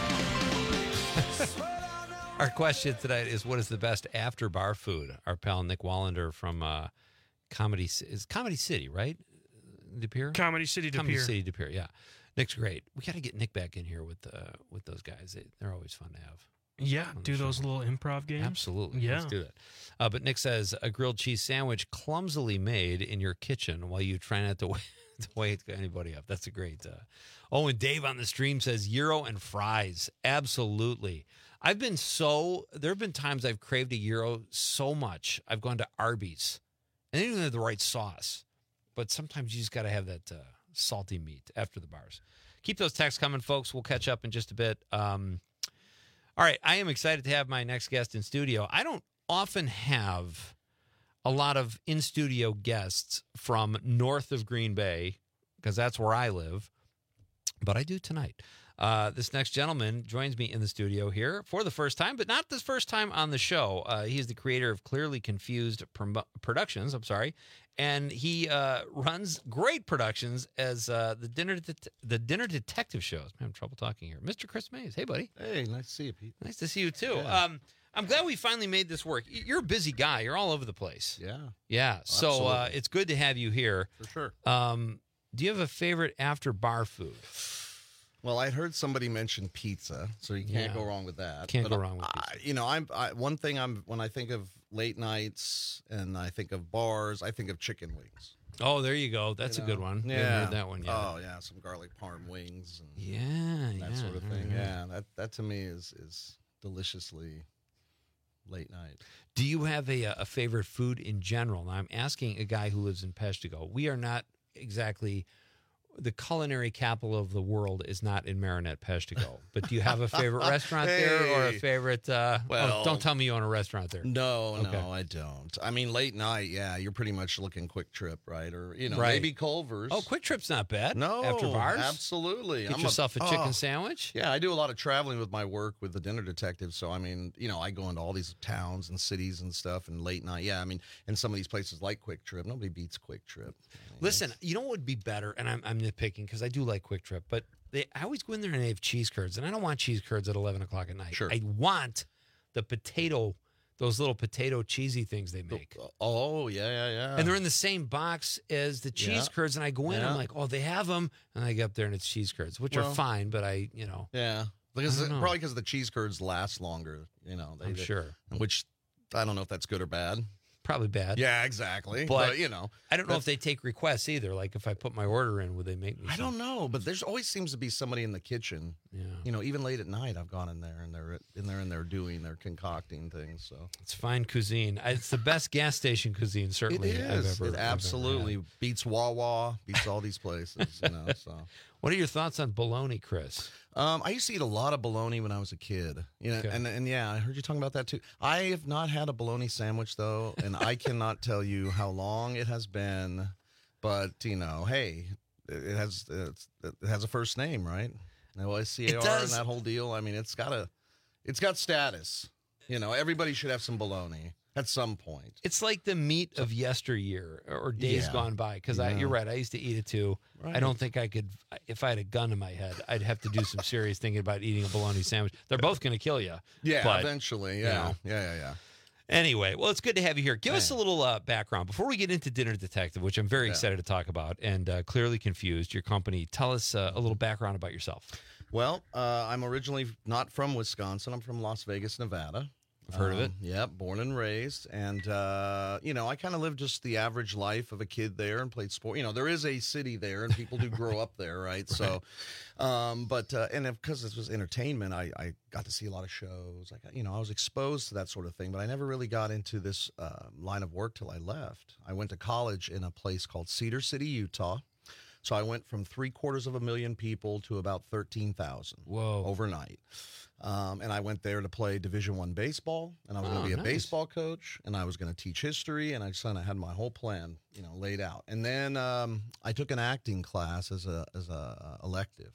Our question tonight is, what is the best after bar food? Our pal Nick Wallander from Comedy City, right? De Pere? Comedy City, De Comedy Pere. City, De Pere, yeah. Nick's great. We got to get Nick back in here with those guys. They're always fun to have. Yeah, do those little improv games. Absolutely. Yeah. Let's do that. But Nick says, a grilled cheese sandwich clumsily made in your kitchen while you try not to wake anybody up. That's a great. And Dave on the stream says, gyro and fries. Absolutely. There have been times I've craved a gyro so much, I've gone to Arby's. And they don't have the right sauce. But sometimes you just got to have that salty meat after the bars. Keep those texts coming, folks. We'll catch up in just a bit. All right, I am excited to have my next guest in studio. I don't often have a lot of in-studio guests from north of Green Bay, because that's where I live, but I do tonight. This next gentleman joins me in the studio here for the first time, but not the first time on the show. He's the creator of Clearly Confused Productions, and he runs great productions as the Dinner Detective shows. I'm having trouble talking here. Mr. Chris Mays. Hey, buddy. Hey, nice to see you, Pete. Nice to see you, too. Yeah. I'm glad we finally made this work. You're a busy guy. You're all over the place. Yeah. Yeah. So Absolutely. it's good to have you here. For sure. Do you have a favorite after bar food? Well, I heard somebody mention pizza, so you can't go wrong with that. Can't go wrong with pizza. When I think of late nights and I think of bars, I think of chicken wings. Oh, there you go. That's a good one. Yeah. I haven't heard that one yet. Oh, yeah, some garlic parm wings and that sort of thing. Yeah, that to me is deliciously late night. Do you have a favorite food in general? Now, I'm asking a guy who lives in Peshtigo. We are not exactly the culinary capital of the world is not in Marinette, Peshtigo. But do you have a favorite restaurant there or a favorite? Don't tell me you own a restaurant there. No, I don't. I mean, late night, yeah, you're pretty much looking Quick Trip, right? Or maybe Culver's. Oh, Quick Trip's not bad. No, after bars, absolutely. Get yourself a chicken sandwich. Yeah, I do a lot of traveling with my work with the Dinner Detective. So I mean, I go into all these towns and cities and stuff, and late night. Yeah, I mean, and some of these places like Quick Trip, nobody beats Quick Trip. Listen, you know what would be better, and I'm nitpicking because I do like Quick Trip, but I always go in there and they have cheese curds, and I don't want cheese curds at 11 o'clock at night. Sure. I want the potato, those little potato cheesy things they make. Oh, yeah. And they're in the same box as the cheese curds, and I go in, I'm like, oh, they have them, and I get up there and it's cheese curds, which are fine, but Yeah, probably because the cheese curds last longer, I'm sure. Which, I don't know if that's good or bad. Probably bad. Yeah, exactly. But I don't know if they take requests either. Like if I put my order in, would they make me I don't know, but there's always seems to be somebody in the kitchen. Yeah. Even late at night, I've gone in there and they're concocting things. So it's fine cuisine. It's the best gas station cuisine, certainly. It is. It absolutely beats Wawa, beats all these places. So. What are your thoughts on bologna, Chris? I used to eat a lot of bologna when I was a kid. And yeah, I heard you talking about that too. I have not had a bologna sandwich though, and I cannot tell you how long it has been. But hey, it has a first name, right? LICAR and that whole deal. I mean, it's got status. Everybody should have some bologna at some point. It's like the meat of yesteryear or days gone by. Because you're right, I used to eat it too. Right. I don't think I could, if I had a gun in my head, I'd have to do some serious thinking about eating a bologna sandwich. They're both going to kill you. Yeah, eventually. Yeah, yeah. Anyway, well, it's good to have you here. Give us a little background before we get into Dinner Detective, which I'm very excited to talk about, and Clearly Confused, your company. Tell us a little background about yourself. Well, I'm originally not from Wisconsin. I'm from Las Vegas, Nevada. I've heard of it. Yep, born and raised. And, I kind of lived just the average life of a kid there and played sport. There is a city there, and people do grow up there, right? So, and because this was entertainment, I got to see a lot of shows. I was exposed to that sort of thing, but I never really got into this line of work till I left. I went to college in a place called Cedar City, Utah. So I went from 750,000 people to about 13,000 overnight. And I went there to play Division I baseball, and I was going to be a baseball coach, and I was going to teach history, and I just kind of had my whole plan, laid out. And then I took an acting class as a elective,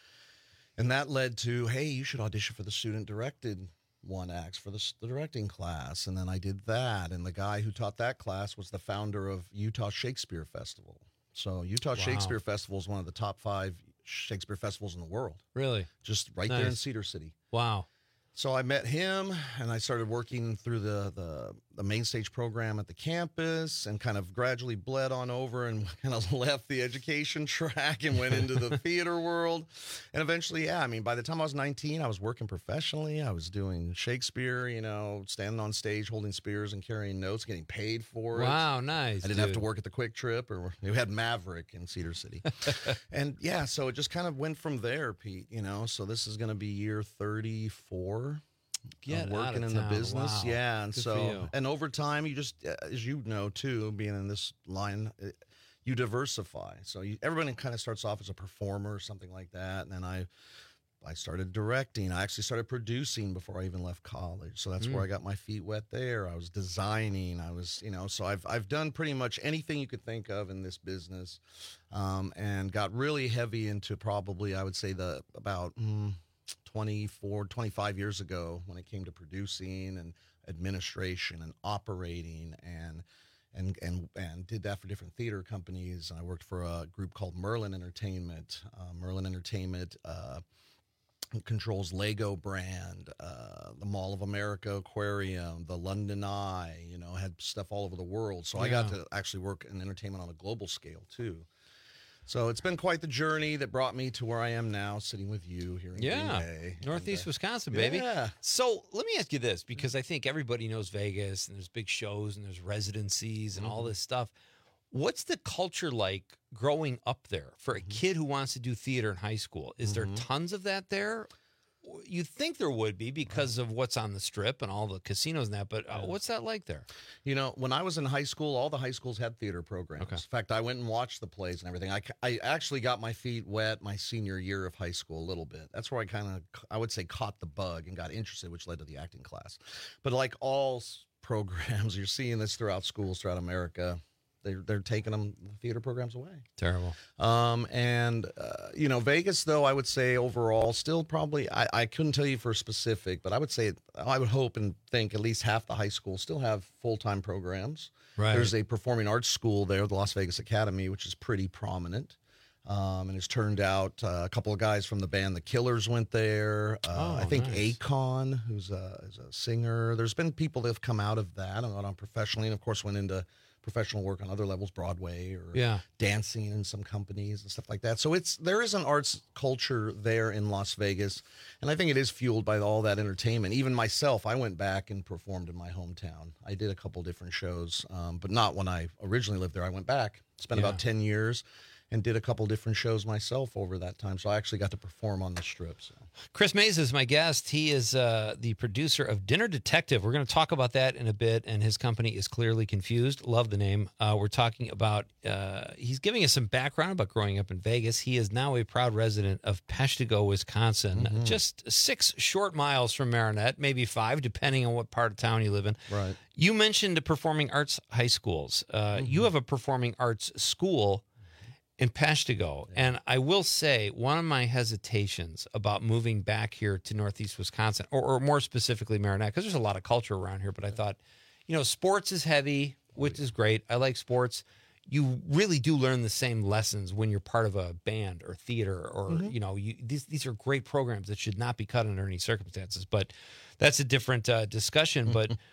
and that led to, hey, you should audition for the student-directed one acts for the directing class. And then I did that, and the guy who taught that class was the founder of Utah Shakespeare Festival. So Utah Shakespeare Festival is one of the top 5 Shakespeare festivals in the world. Really? Just right there in Cedar City. Wow. So I met him, and I started working through the main stage program at the campus, and kind of gradually bled on over and kind of left the education track and went into the theater world. And eventually, by the time I was 19, I was working professionally. I was doing Shakespeare, standing on stage, holding spears and carrying notes, getting paid for it. Wow, nice. I didn't have to work at the Quick Trip, or we had Maverick in Cedar City. And so it just kind of went from there, Pete, so this is going to be year 34. Working in the business. Wow. Yeah. And Good and over time, you just, as you know, too, being in this line, you diversify. So everybody kind of starts off as a performer or something like that. And then I started directing. I actually started producing before I even left college. So that's where I got my feet wet there. I was designing. I was, so I've done pretty much anything you could think of in this business, and got really heavy into probably, I would say, about 25 years ago, when it came to producing and administration and operating, and did that for different theater companies. I worked for a group called Merlin Entertainment. Merlin Entertainment controls Lego brand, the Mall of America Aquarium, the London Eye, had stuff all over the world. So I got to actually work in entertainment on a global scale too. So it's been quite the journey that brought me to where I am now, sitting with you here in Green Bay. Northeast Wisconsin, baby. Yeah. So let me ask you this, because I think everybody knows Vegas, and there's big shows, and there's residencies, and all this stuff. What's the culture like growing up there for a kid who wants to do theater in high school? Is there tons of that there? You'd think there would be because of what's on the Strip and all the casinos and that, but what's that like there? When I was in high school, all the high schools had theater programs. Okay. In fact, I went and watched the plays and everything. I actually got my feet wet my senior year of high school a little bit. That's where I would say, caught the bug and got interested, which led to the acting class. But like all programs, you're seeing this throughout schools throughout America. They're taking the theater programs away. Terrible. Vegas, though, I would say overall still probably, I couldn't tell you for specific, but I would say, I would hope and think at least half the high schools still have full-time programs. Right. There's a performing arts school there, the Las Vegas Academy, which is pretty prominent. And it's turned out a couple of guys from the band The Killers went there. I think nice. Akon, who's a singer. There's been people that have come out of that and gone on professionally, and of course went into professional work on other levels, Broadway or dancing in some companies and stuff like that. So there is an arts culture there in Las Vegas, and I think it is fueled by all that entertainment. Even myself, I went back and performed in my hometown. I did a couple different shows, but not when I originally lived there. I went back, spent about 10 years, and did a couple different shows myself over that time. So I actually got to perform on the Strip. So. Chris Mays is my guest. He is the producer of Dinner Detective. We're going to talk about that in a bit, and his company is Clearly Confused. Love the name. We're talking about, he's giving us some background about growing up in Vegas. He is now a proud resident of Peshtigo, Wisconsin, just 6 short miles from Marinette, maybe 5, depending on what part of town you live in. Right. You mentioned performing arts high schools. You have a performing arts school in Peshtigo. And I will say, one of my hesitations about moving back here to Northeast Wisconsin, or more specifically Marinette, because there's a lot of culture around here, but I thought, sports is heavy, which is great. I like sports. You really do learn the same lessons when you're part of a band or theater, or, these are great programs that should not be cut under any circumstances. But that's a different discussion. But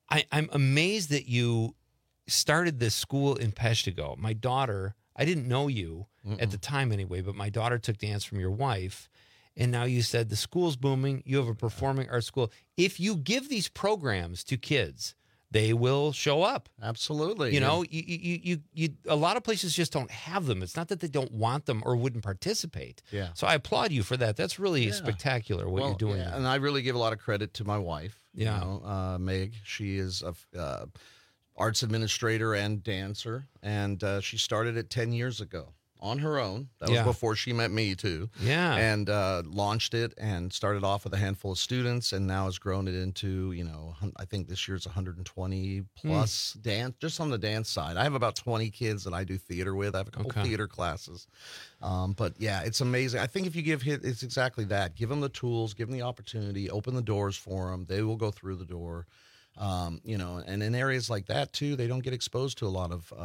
I'm amazed that you started this school in Peshtigo. My daughter, I didn't know you at the time anyway, but my daughter took dance from your wife. And now you said the school's booming. You have a performing arts school. If you give these programs to kids, they will show up. Absolutely. You know, you a lot of places just don't have them. It's not that they don't want them or wouldn't participate. Yeah. So I applaud you for that. That's really spectacular what you're doing. Yeah, and I really give a lot of credit to my wife. Yeah. You know, Meg. She is a arts administrator and dancer, and she started it 10 years ago. On her own. That was before she met me, too. Yeah. And launched it and started off with a handful of students and now has grown it into, you know, I think this year's 120 plus dance, just on the dance side. I have about 20 kids that I do theater with. I have a couple theater classes. But yeah, it's amazing. I think if you it's exactly that. Give them the tools, give them the opportunity, open the doors for them. They will go through the door. You know, and in areas like that, too, they don't get exposed to a lot of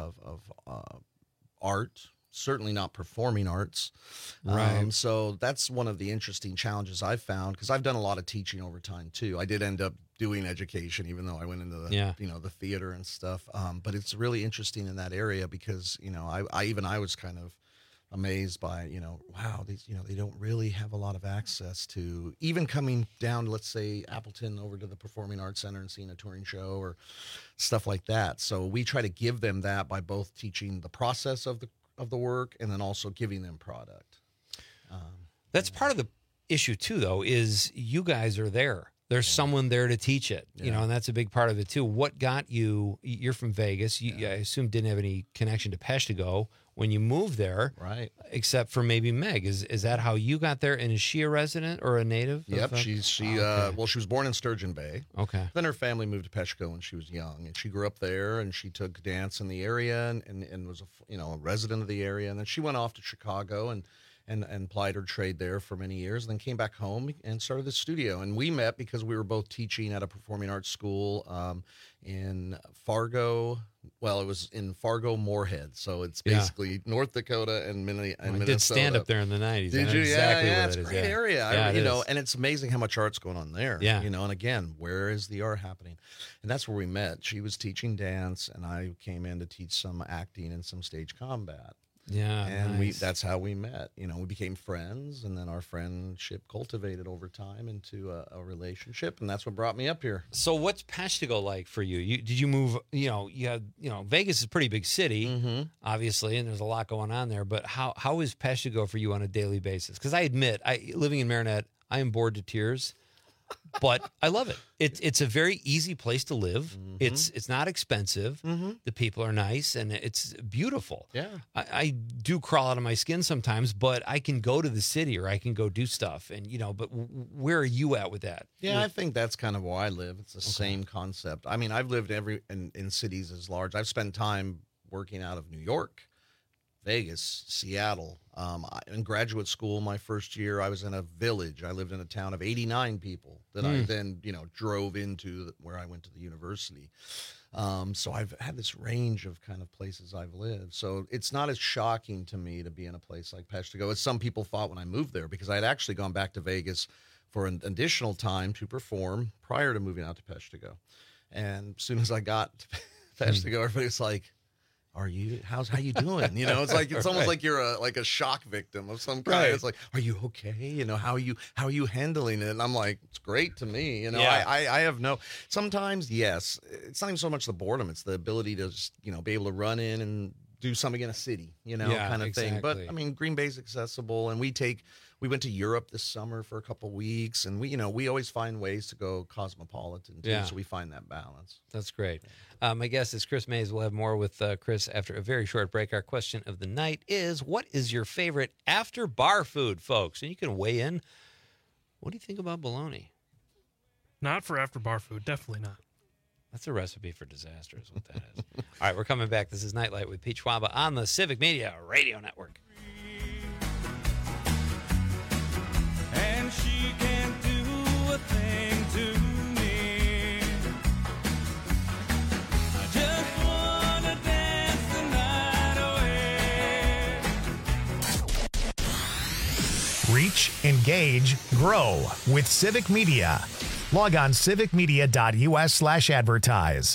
art. Certainly not performing arts. Right. So that's one of the interesting challenges I've found because I've done a lot of teaching over time too. I did end up doing education, even though I went into the, you know, the theater and stuff. But it's really interesting in that area because, you know, I was kind of amazed by, you know, wow, these, you know, they don't really have a lot of access to even coming down, let's say Appleton over to the Performing Arts Center and seeing a touring show or stuff like that. So we try to give them that by both teaching the process of the work and then also giving them product. That's part of the issue too, though, is you guys are there. There's someone there to teach it, you know, and that's a big part of it too. What got you? You're from Vegas. I assume didn't have any connection to Peshtigo when you moved there, right? Except for maybe Meg. Is that how you got there? And is she a resident or a native? Yep, she was born in Sturgeon Bay. Okay. Then her family moved to Peshtigo when she was young, and she grew up there. And she took dance in the area and was a resident of the area. And then she went off to Chicago and plied her trade there for many years, and then came back home and started the studio. And we met because we were both teaching at a performing arts school in Fargo. Well, it was in Fargo, Moorhead. So it's basically North Dakota and Minnesota. I did stand up there in the 90s. Did you? Exactly Yeah, where it's that a is. great area. Yeah, You know, and it's amazing how much art's going on there. Yeah. You know, and again, where is the art happening? And that's where we met. She was teaching dance, and I came in to teach some acting and some stage combat. Yeah, and nice. that's how we met. You know, we became friends, and then our friendship cultivated over time into a relationship, and that's what brought me up here. So, what's Peshtigo like for you? Did you move? You know, Vegas is a pretty big city, obviously, and there's a lot going on there. But how is Peshtigo for you on a daily basis? Because I admit, living in Marinette, I am bored to tears. But I love it. It's a very easy place to live. It's not expensive. The people are nice, and it's beautiful. Yeah, I do crawl out of my skin sometimes, but I can go to the city or I can go do stuff. And but where are you at with that? Yeah, I think that's kind of where I live. It's the same concept. I mean, I've lived in cities as large. I've spent time working out of New York, Vegas, Seattle. In graduate school, my first year, I was in a village. I lived in a town of 89 people that I then, drove into where I went to the university. So I've had this range of kind of places I've lived. So it's not as shocking to me to be in a place like Peshtigo as some people thought when I moved there, because I had actually gone back to Vegas for an additional time to perform prior to moving out to Peshtigo. And as soon as I got to Peshtigo, everybody was like, how you doing? It's almost like you're a shock victim of some kind. Right. It's like, are you okay? How are you handling it? And I'm like, it's great to me. I have sometimes, yes, it's not even so much the boredom. It's the ability to just, be able to run in and do something in a city, kind of thing. But I mean, Green Bay's accessible, and we went to Europe this summer for a couple of weeks, and we always find ways to go cosmopolitan too, so we find that balance. That's great. My guest is Chris Mays. We'll have more with Chris after a very short break. Our question of the night is, what is your favorite after bar food, folks? And you can weigh in. What do you think about bologna? Not for after bar food. Definitely not. That's a recipe for disaster is what that is. All right, we're coming back. This is Nightlight with Pete Schwaba on the Civic Media Radio Network. And she can't do a thing to me. I just want to dance the night away. Reach, engage, grow with Civic Media. Log on civicmedia.us/advertise.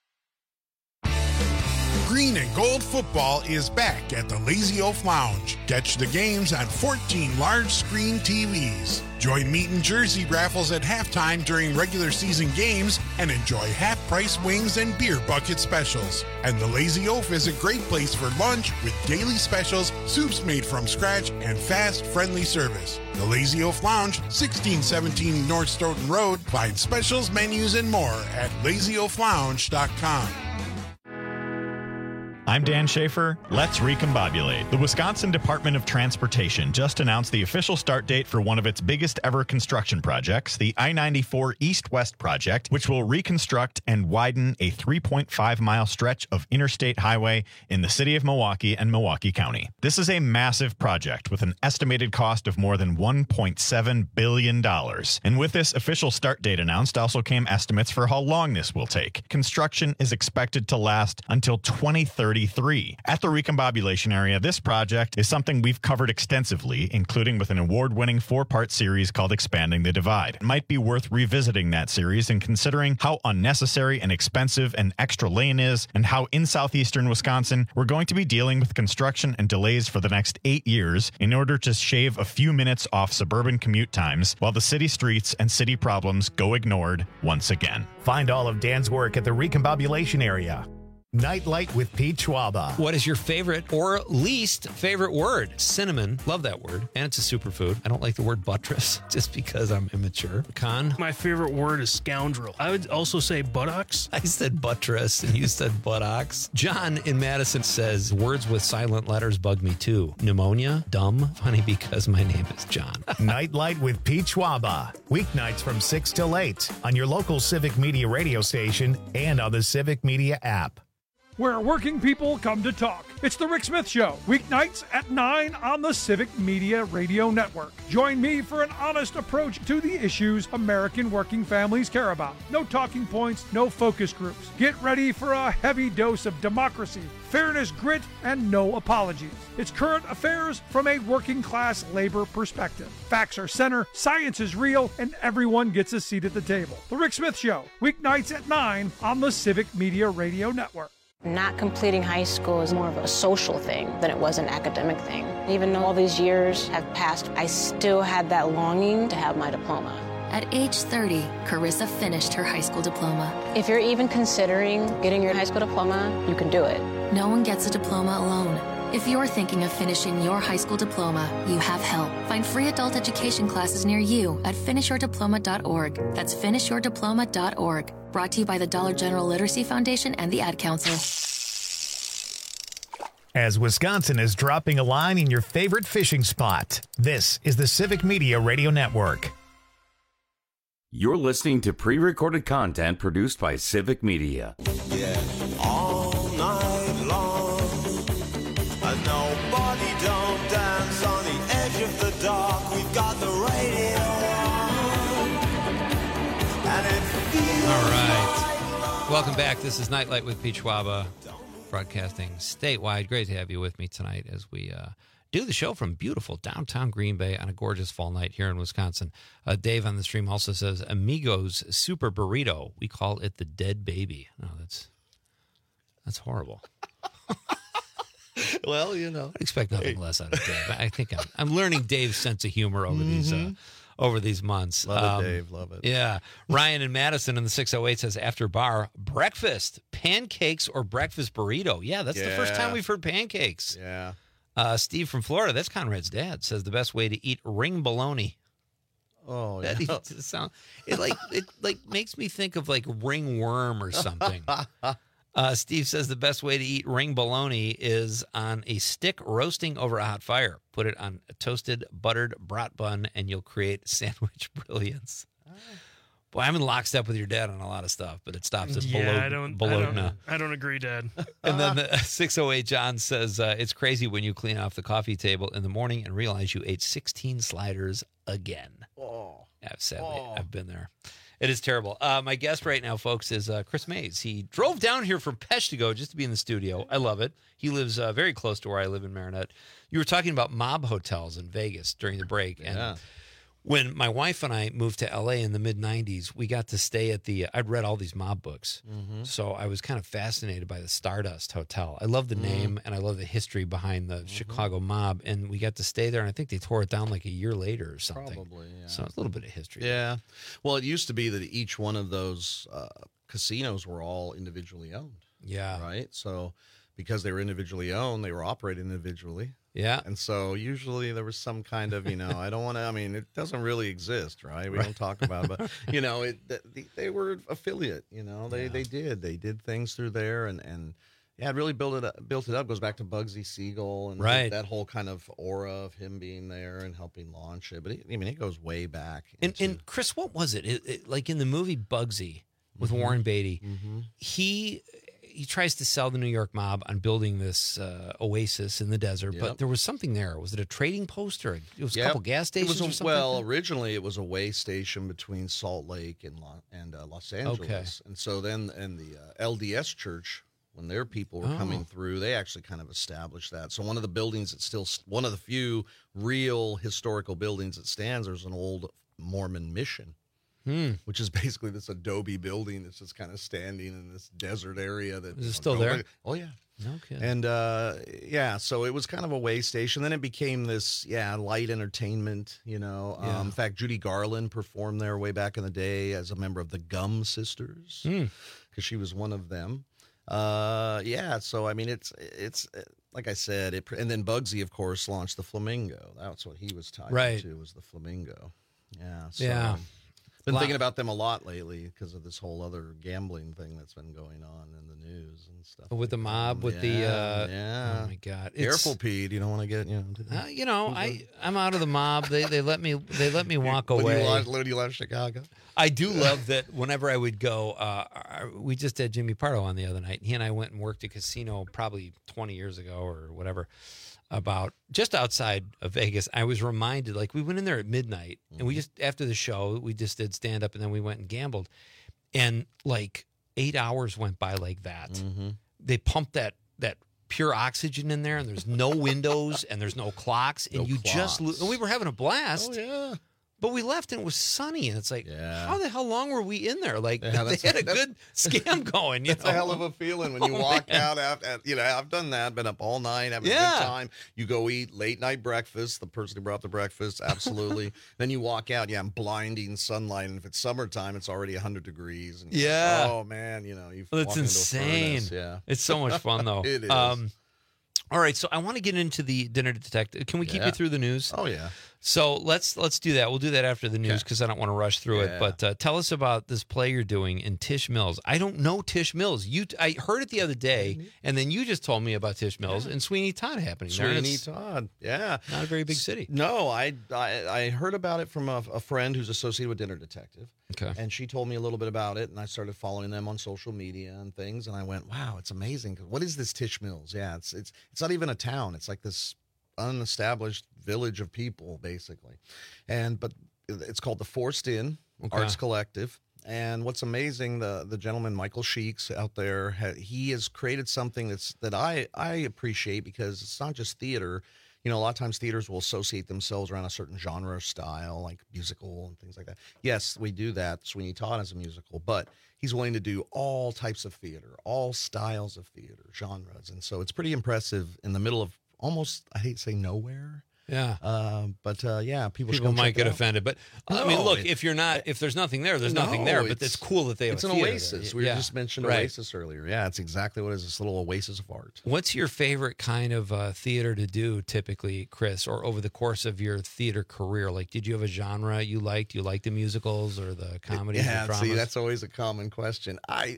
Green and Gold football is back at the Lazy Oaf Lounge. Catch the games on 14 large screen TVs. Join meat and jersey raffles at halftime during regular season games and enjoy half-price wings and beer bucket specials. And the Lazy Oaf is a great place for lunch with daily specials, soups made from scratch, and fast, friendly service. The Lazy Oaf Lounge, 1617 North Stoughton Road. Find specials, menus, and more at lazyoaflounge.com. I'm Dan Schaefer. Let's recombobulate. The Wisconsin Department of Transportation just announced the official start date for one of its biggest ever construction projects, the I-94 East-West project, which will reconstruct and widen a 3.5-mile stretch of interstate highway in the city of Milwaukee and Milwaukee County. This is a massive project with an estimated cost of more than $1.7 billion. And with this official start date announced also came estimates for how long this will take. Construction is expected to last until 2030. At the recombobulation area, this project is something we've covered extensively, including with an award-winning 4-part series called Expanding the Divide. It might be worth revisiting that series and considering how unnecessary and expensive an extra lane is, and how in southeastern Wisconsin we're going to be dealing with construction and delays for the next 8 years in order to shave a few minutes off suburban commute times while the city streets and city problems go ignored once again. Find all of Dan's work at the recombobulation area. Nightlight with Pete Schwaba. What is your favorite or least favorite word? Cinnamon. Love that word. And it's a superfood. I don't like the word buttress just because I'm immature. Con? My favorite word is scoundrel. I would also say buttocks. I said buttress and you said buttocks. John in Madison says words with silent letters bug me too. Pneumonia. Dumb. Funny because my name is John. Nightlight with Pete Schwaba. Weeknights from 6 till 8 on your local Civic Media radio station and on the Civic Media app. Where working people come to talk. It's the Rick Smith Show, weeknights at 9 on the Civic Media Radio Network. Join me for an honest approach to the issues American working families care about. No talking points, no focus groups. Get ready for a heavy dose of democracy, fairness, grit, and no apologies. It's current affairs from a working class labor perspective. Facts are center, science is real, and everyone gets a seat at the table. The Rick Smith Show, weeknights at 9 on the Civic Media Radio Network. Not completing high school is more of a social thing than it was an academic thing. Even though all these years have passed, I still had that longing to have my diploma. At age 30, Carissa finished her high school diploma. If you're even considering getting your high school diploma, you can do it. No one gets a diploma alone. If you're thinking of finishing your high school diploma, you have help. Find free adult education classes near you at finishyourdiploma.org. That's finishyourdiploma.org. Brought to you by the Dollar General Literacy Foundation and the Ad Council. As Wisconsin is dropping a line in your favorite fishing spot, this is the Civic Media Radio Network. You're listening to pre-recorded content produced by Civic Media. Yeah, all night long. And nobody don't dance on the edge of the dark. We've got the radio on. And it feels all right. Welcome back. This is Nightlight with Pete Schwaba, broadcasting statewide. Great to have you with me tonight as we do the show from beautiful downtown Green Bay on a gorgeous fall night here in Wisconsin. Dave on the stream also says, Amigos Super Burrito. We call it the Dead Baby. Oh, that's horrible. Well, you know. I expect nothing less out of Dave. I think I'm learning Dave's sense of humor over these months. Love it, Dave. Love it. Yeah. Ryan in Madison in the 608 says, after bar, breakfast, pancakes or breakfast burrito. Yeah, that's the first time we've heard pancakes. Yeah. Steve from Florida, that's Conrad's dad, says the best way to eat ring bologna. Oh, that yeah. It makes me think of like ringworm or something. Steve says the best way to eat ring bologna is on a stick roasting over a hot fire. Put it on a toasted, buttered brat bun, and you'll create sandwich brilliance. Boy, I'm in lockstep with your dad on a lot of stuff, but it stops at bologna. I don't agree, Dad. And then the 608 John says, it's crazy when you clean off the coffee table in the morning and realize you ate 16 sliders again. Oh. Yeah, sadly, I've been there. It is terrible. My guest right now, folks, is Chris Mays. He drove down here from Peshtigo just to be in the studio. I love it. He lives very close to where I live in Marinette. You were talking about mob hotels in Vegas during the break. And When my wife and I moved to LA in the mid-90s, we got to stay at I'd read all these mob books. So I was kind of fascinated by the Stardust Hotel. I love the name and I love the history behind the Chicago mob. And we got to stay there, and I think they tore it down like a year later or something. Probably, yeah. So a little bit of history. Yeah. Well, it used to be that each one of those casinos were all individually owned. Yeah. Right? So because they were individually owned, they were operated individually. Yeah. And so usually there was some kind of, I don't want to, it doesn't really exist, right? We don't talk about it, but, they were affiliate, they did things through there and it really built it up. Goes back to Bugsy Siegel and that whole kind of aura of him being there and helping launch it. But it goes way back. And Chris, what was it? Like in the movie Bugsy with Warren Beatty, he tries to sell the New York mob on building this oasis in the desert, but there was something there. Was it a trading post or it was a couple gas stations or something? Well, originally it was a way station between Salt Lake and Los Angeles. Okay. And so then the LDS Church, when their people were coming through, they actually kind of established that. So one of the buildings that's still one of the few real historical buildings that stands, there's an old Mormon mission. Which is basically this adobe building that's just kind of standing in this desert area. Is it still there? Oh, yeah. No kidding. And, so it was kind of a way station. Then it became this, light entertainment, In fact, Judy Garland performed there way back in the day as a member of the Gum Sisters because she was one of them. So, it's like I said, and then Bugsy, of course, launched the Flamingo. That's what he was tied to, was the Flamingo. Yeah. So. Yeah. Been thinking about them a lot lately because of this whole other gambling thing that's been going on in the news and stuff. With the mob, with oh my God! Careful, Pete. You don't want to get I'm out of the mob. They let me walk away. When you left Chicago, I do love that. Whenever I would go, we just had Jimmy Pardo on the other night. He and I went and worked a casino probably 20 years ago or whatever. About just outside of Vegas, I was reminded, like we went in there at midnight and we just, after the show, we just did stand up and then we went and gambled. And like 8 hours went by like that. They pumped that pure oxygen in there and there's no windows and there's no clocks and and we were having a blast. Oh, yeah. But we left and it was sunny, and it's like, how the hell long were we in there? Like, they had a good scam going. It's a hell of a feeling when you walk out after, I've done that, been up all night, having a good time. You go eat late night breakfast, the person who brought the breakfast, absolutely. Then you walk out, in blinding sunlight, and if it's summertime, it's already 100 degrees. And like, oh, man, you've it's insane. It's so much fun, though. It is. All right, so I want to get into the Dinner Detective. Can we keep you through the news? Oh, yeah. So let's do that. We'll do that after the news because I don't want to rush through it. But tell us about this play you're doing in Tish Mills. I don't know Tish Mills. I heard it the other day, and then you just told me about Tish Mills and Sweeney Todd happening. Sweeney Todd, not a very big city. No, I heard about it from a friend who's associated with Dinner Detective. Okay. And she told me a little bit about it, and I started following them on social media and things, and I went, wow, it's amazing. What is this Tish Mills? Yeah, it's not even a town. It's like this unestablished village of people, basically. But it's called the Forced Inn Arts Collective. And what's amazing, the gentleman Michael Sheeks out there, he has created something that I appreciate because it's not just theater. A lot of times theaters will associate themselves around a certain genre or style, like musical and things like that. Yes, we do that. Sweeney Todd is a musical, but he's willing to do all types of theater, all styles of theater, genres. And so it's pretty impressive in the middle of almost, I hate to say nowhere. Yeah. People might get offended. But I mean, look, if there's nothing there, there's nothing there. But it's cool that they have it's an oasis. We just mentioned oasis earlier. Yeah, it's exactly what it is, this little oasis of art. What's your favorite kind of theater to do typically, Chris, or over the course of your theater career? Like, did you have a genre you liked? Do you like the musicals or the comedies or dramas? See, that's always a common question.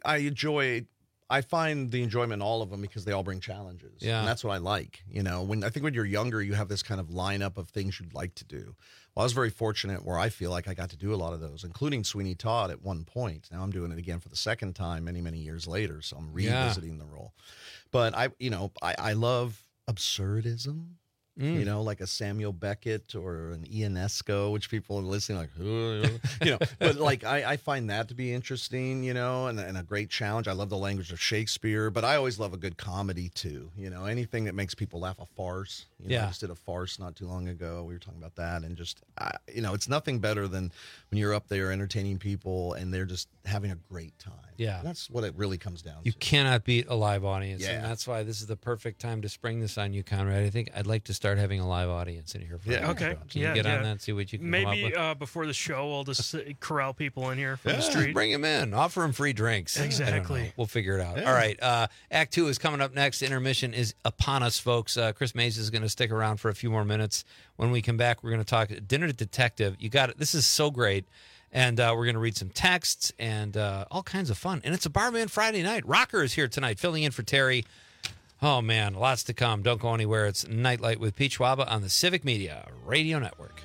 I find the enjoyment in all of them because they all bring challenges. Yeah. And that's what I like. When you're younger, you have this kind of lineup of things you'd like to do. Well, I was very fortunate where I feel like I got to do a lot of those, including Sweeney Todd at one point. Now I'm doing it again for the second time many, many years later. So I'm revisiting the role. But I love absurdism. you know, like a Samuel Beckett or an Ionesco, which people are listening like, you know, but like I find that to be interesting, you know, and a great challenge. I love the language of Shakespeare, but I always love a good comedy too, you know, anything that makes people laugh, a farce. You know, I just did a farce not too long ago. We were talking about that, and just, you know, it's nothing better than when you're up there entertaining people and they're just having a great time. Yeah. That's what it really comes down You to. cannot beat a live audience. Yeah. And that's why this is the perfect time to spring this on you, Conrad. I think I'd like to start having a live audience in here. For Okay. Can you get on that and see what you can come up Maybe with? before the show, I'll just corral people in here from the Just street. bring them in. Offer them free drinks. Exactly. We'll figure it out. Yeah. All right. Act 2 is coming up next. Intermission is upon us, folks. Chris Mays is going to stick around for a few more minutes. When we come back, we're going to talk Dinner Detective. You got it. This is so great. And we're going to read some texts and all kinds of fun. And it's a Barman Friday night. Rocker is here tonight, filling in for Terry. Oh, man, lots to come. Don't go anywhere. It's Nightlight with Pete Schwaba on the Civic Media Radio Network.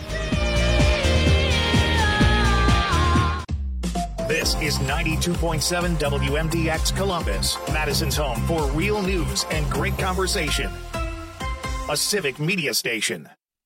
This is 92.7 WMDX Columbus, Madison's home for real news and great conversation. A Civic Media station.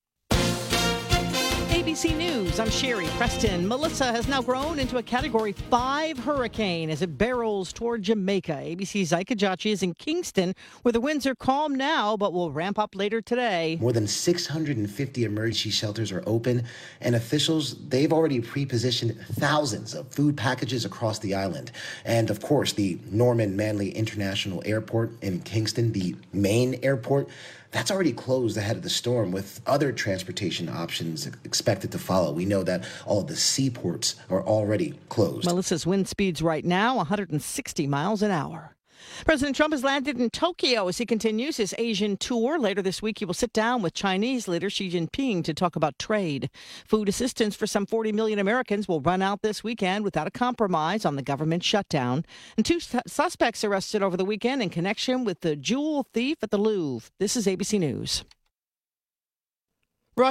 ABC News, I'm Sherry Preston. Melissa has now grown into a Category 5 hurricane as it barrels toward Jamaica. ABC's Ike Ajachi is in Kingston, where the winds are calm now, but will ramp up later today. More than 650 emergency shelters are open, and officials, they've already pre-positioned thousands of food packages across the island. And, of course, the Norman Manley International Airport in Kingston, the main airport, that's already closed ahead of the storm, with other transportation options expected to follow. We know that all of the seaports are already closed. Melissa's wind speeds right now 160 miles an hour. President Trump has landed in Tokyo as he continues his Asian tour. Later this week, he will sit down with Chinese leader Xi Jinping to talk about trade. Food assistance for some 40 million Americans will run out this weekend without a compromise on the government shutdown. And 2 suspects arrested over the weekend in connection with the jewel thief at the Louvre. This is ABC News.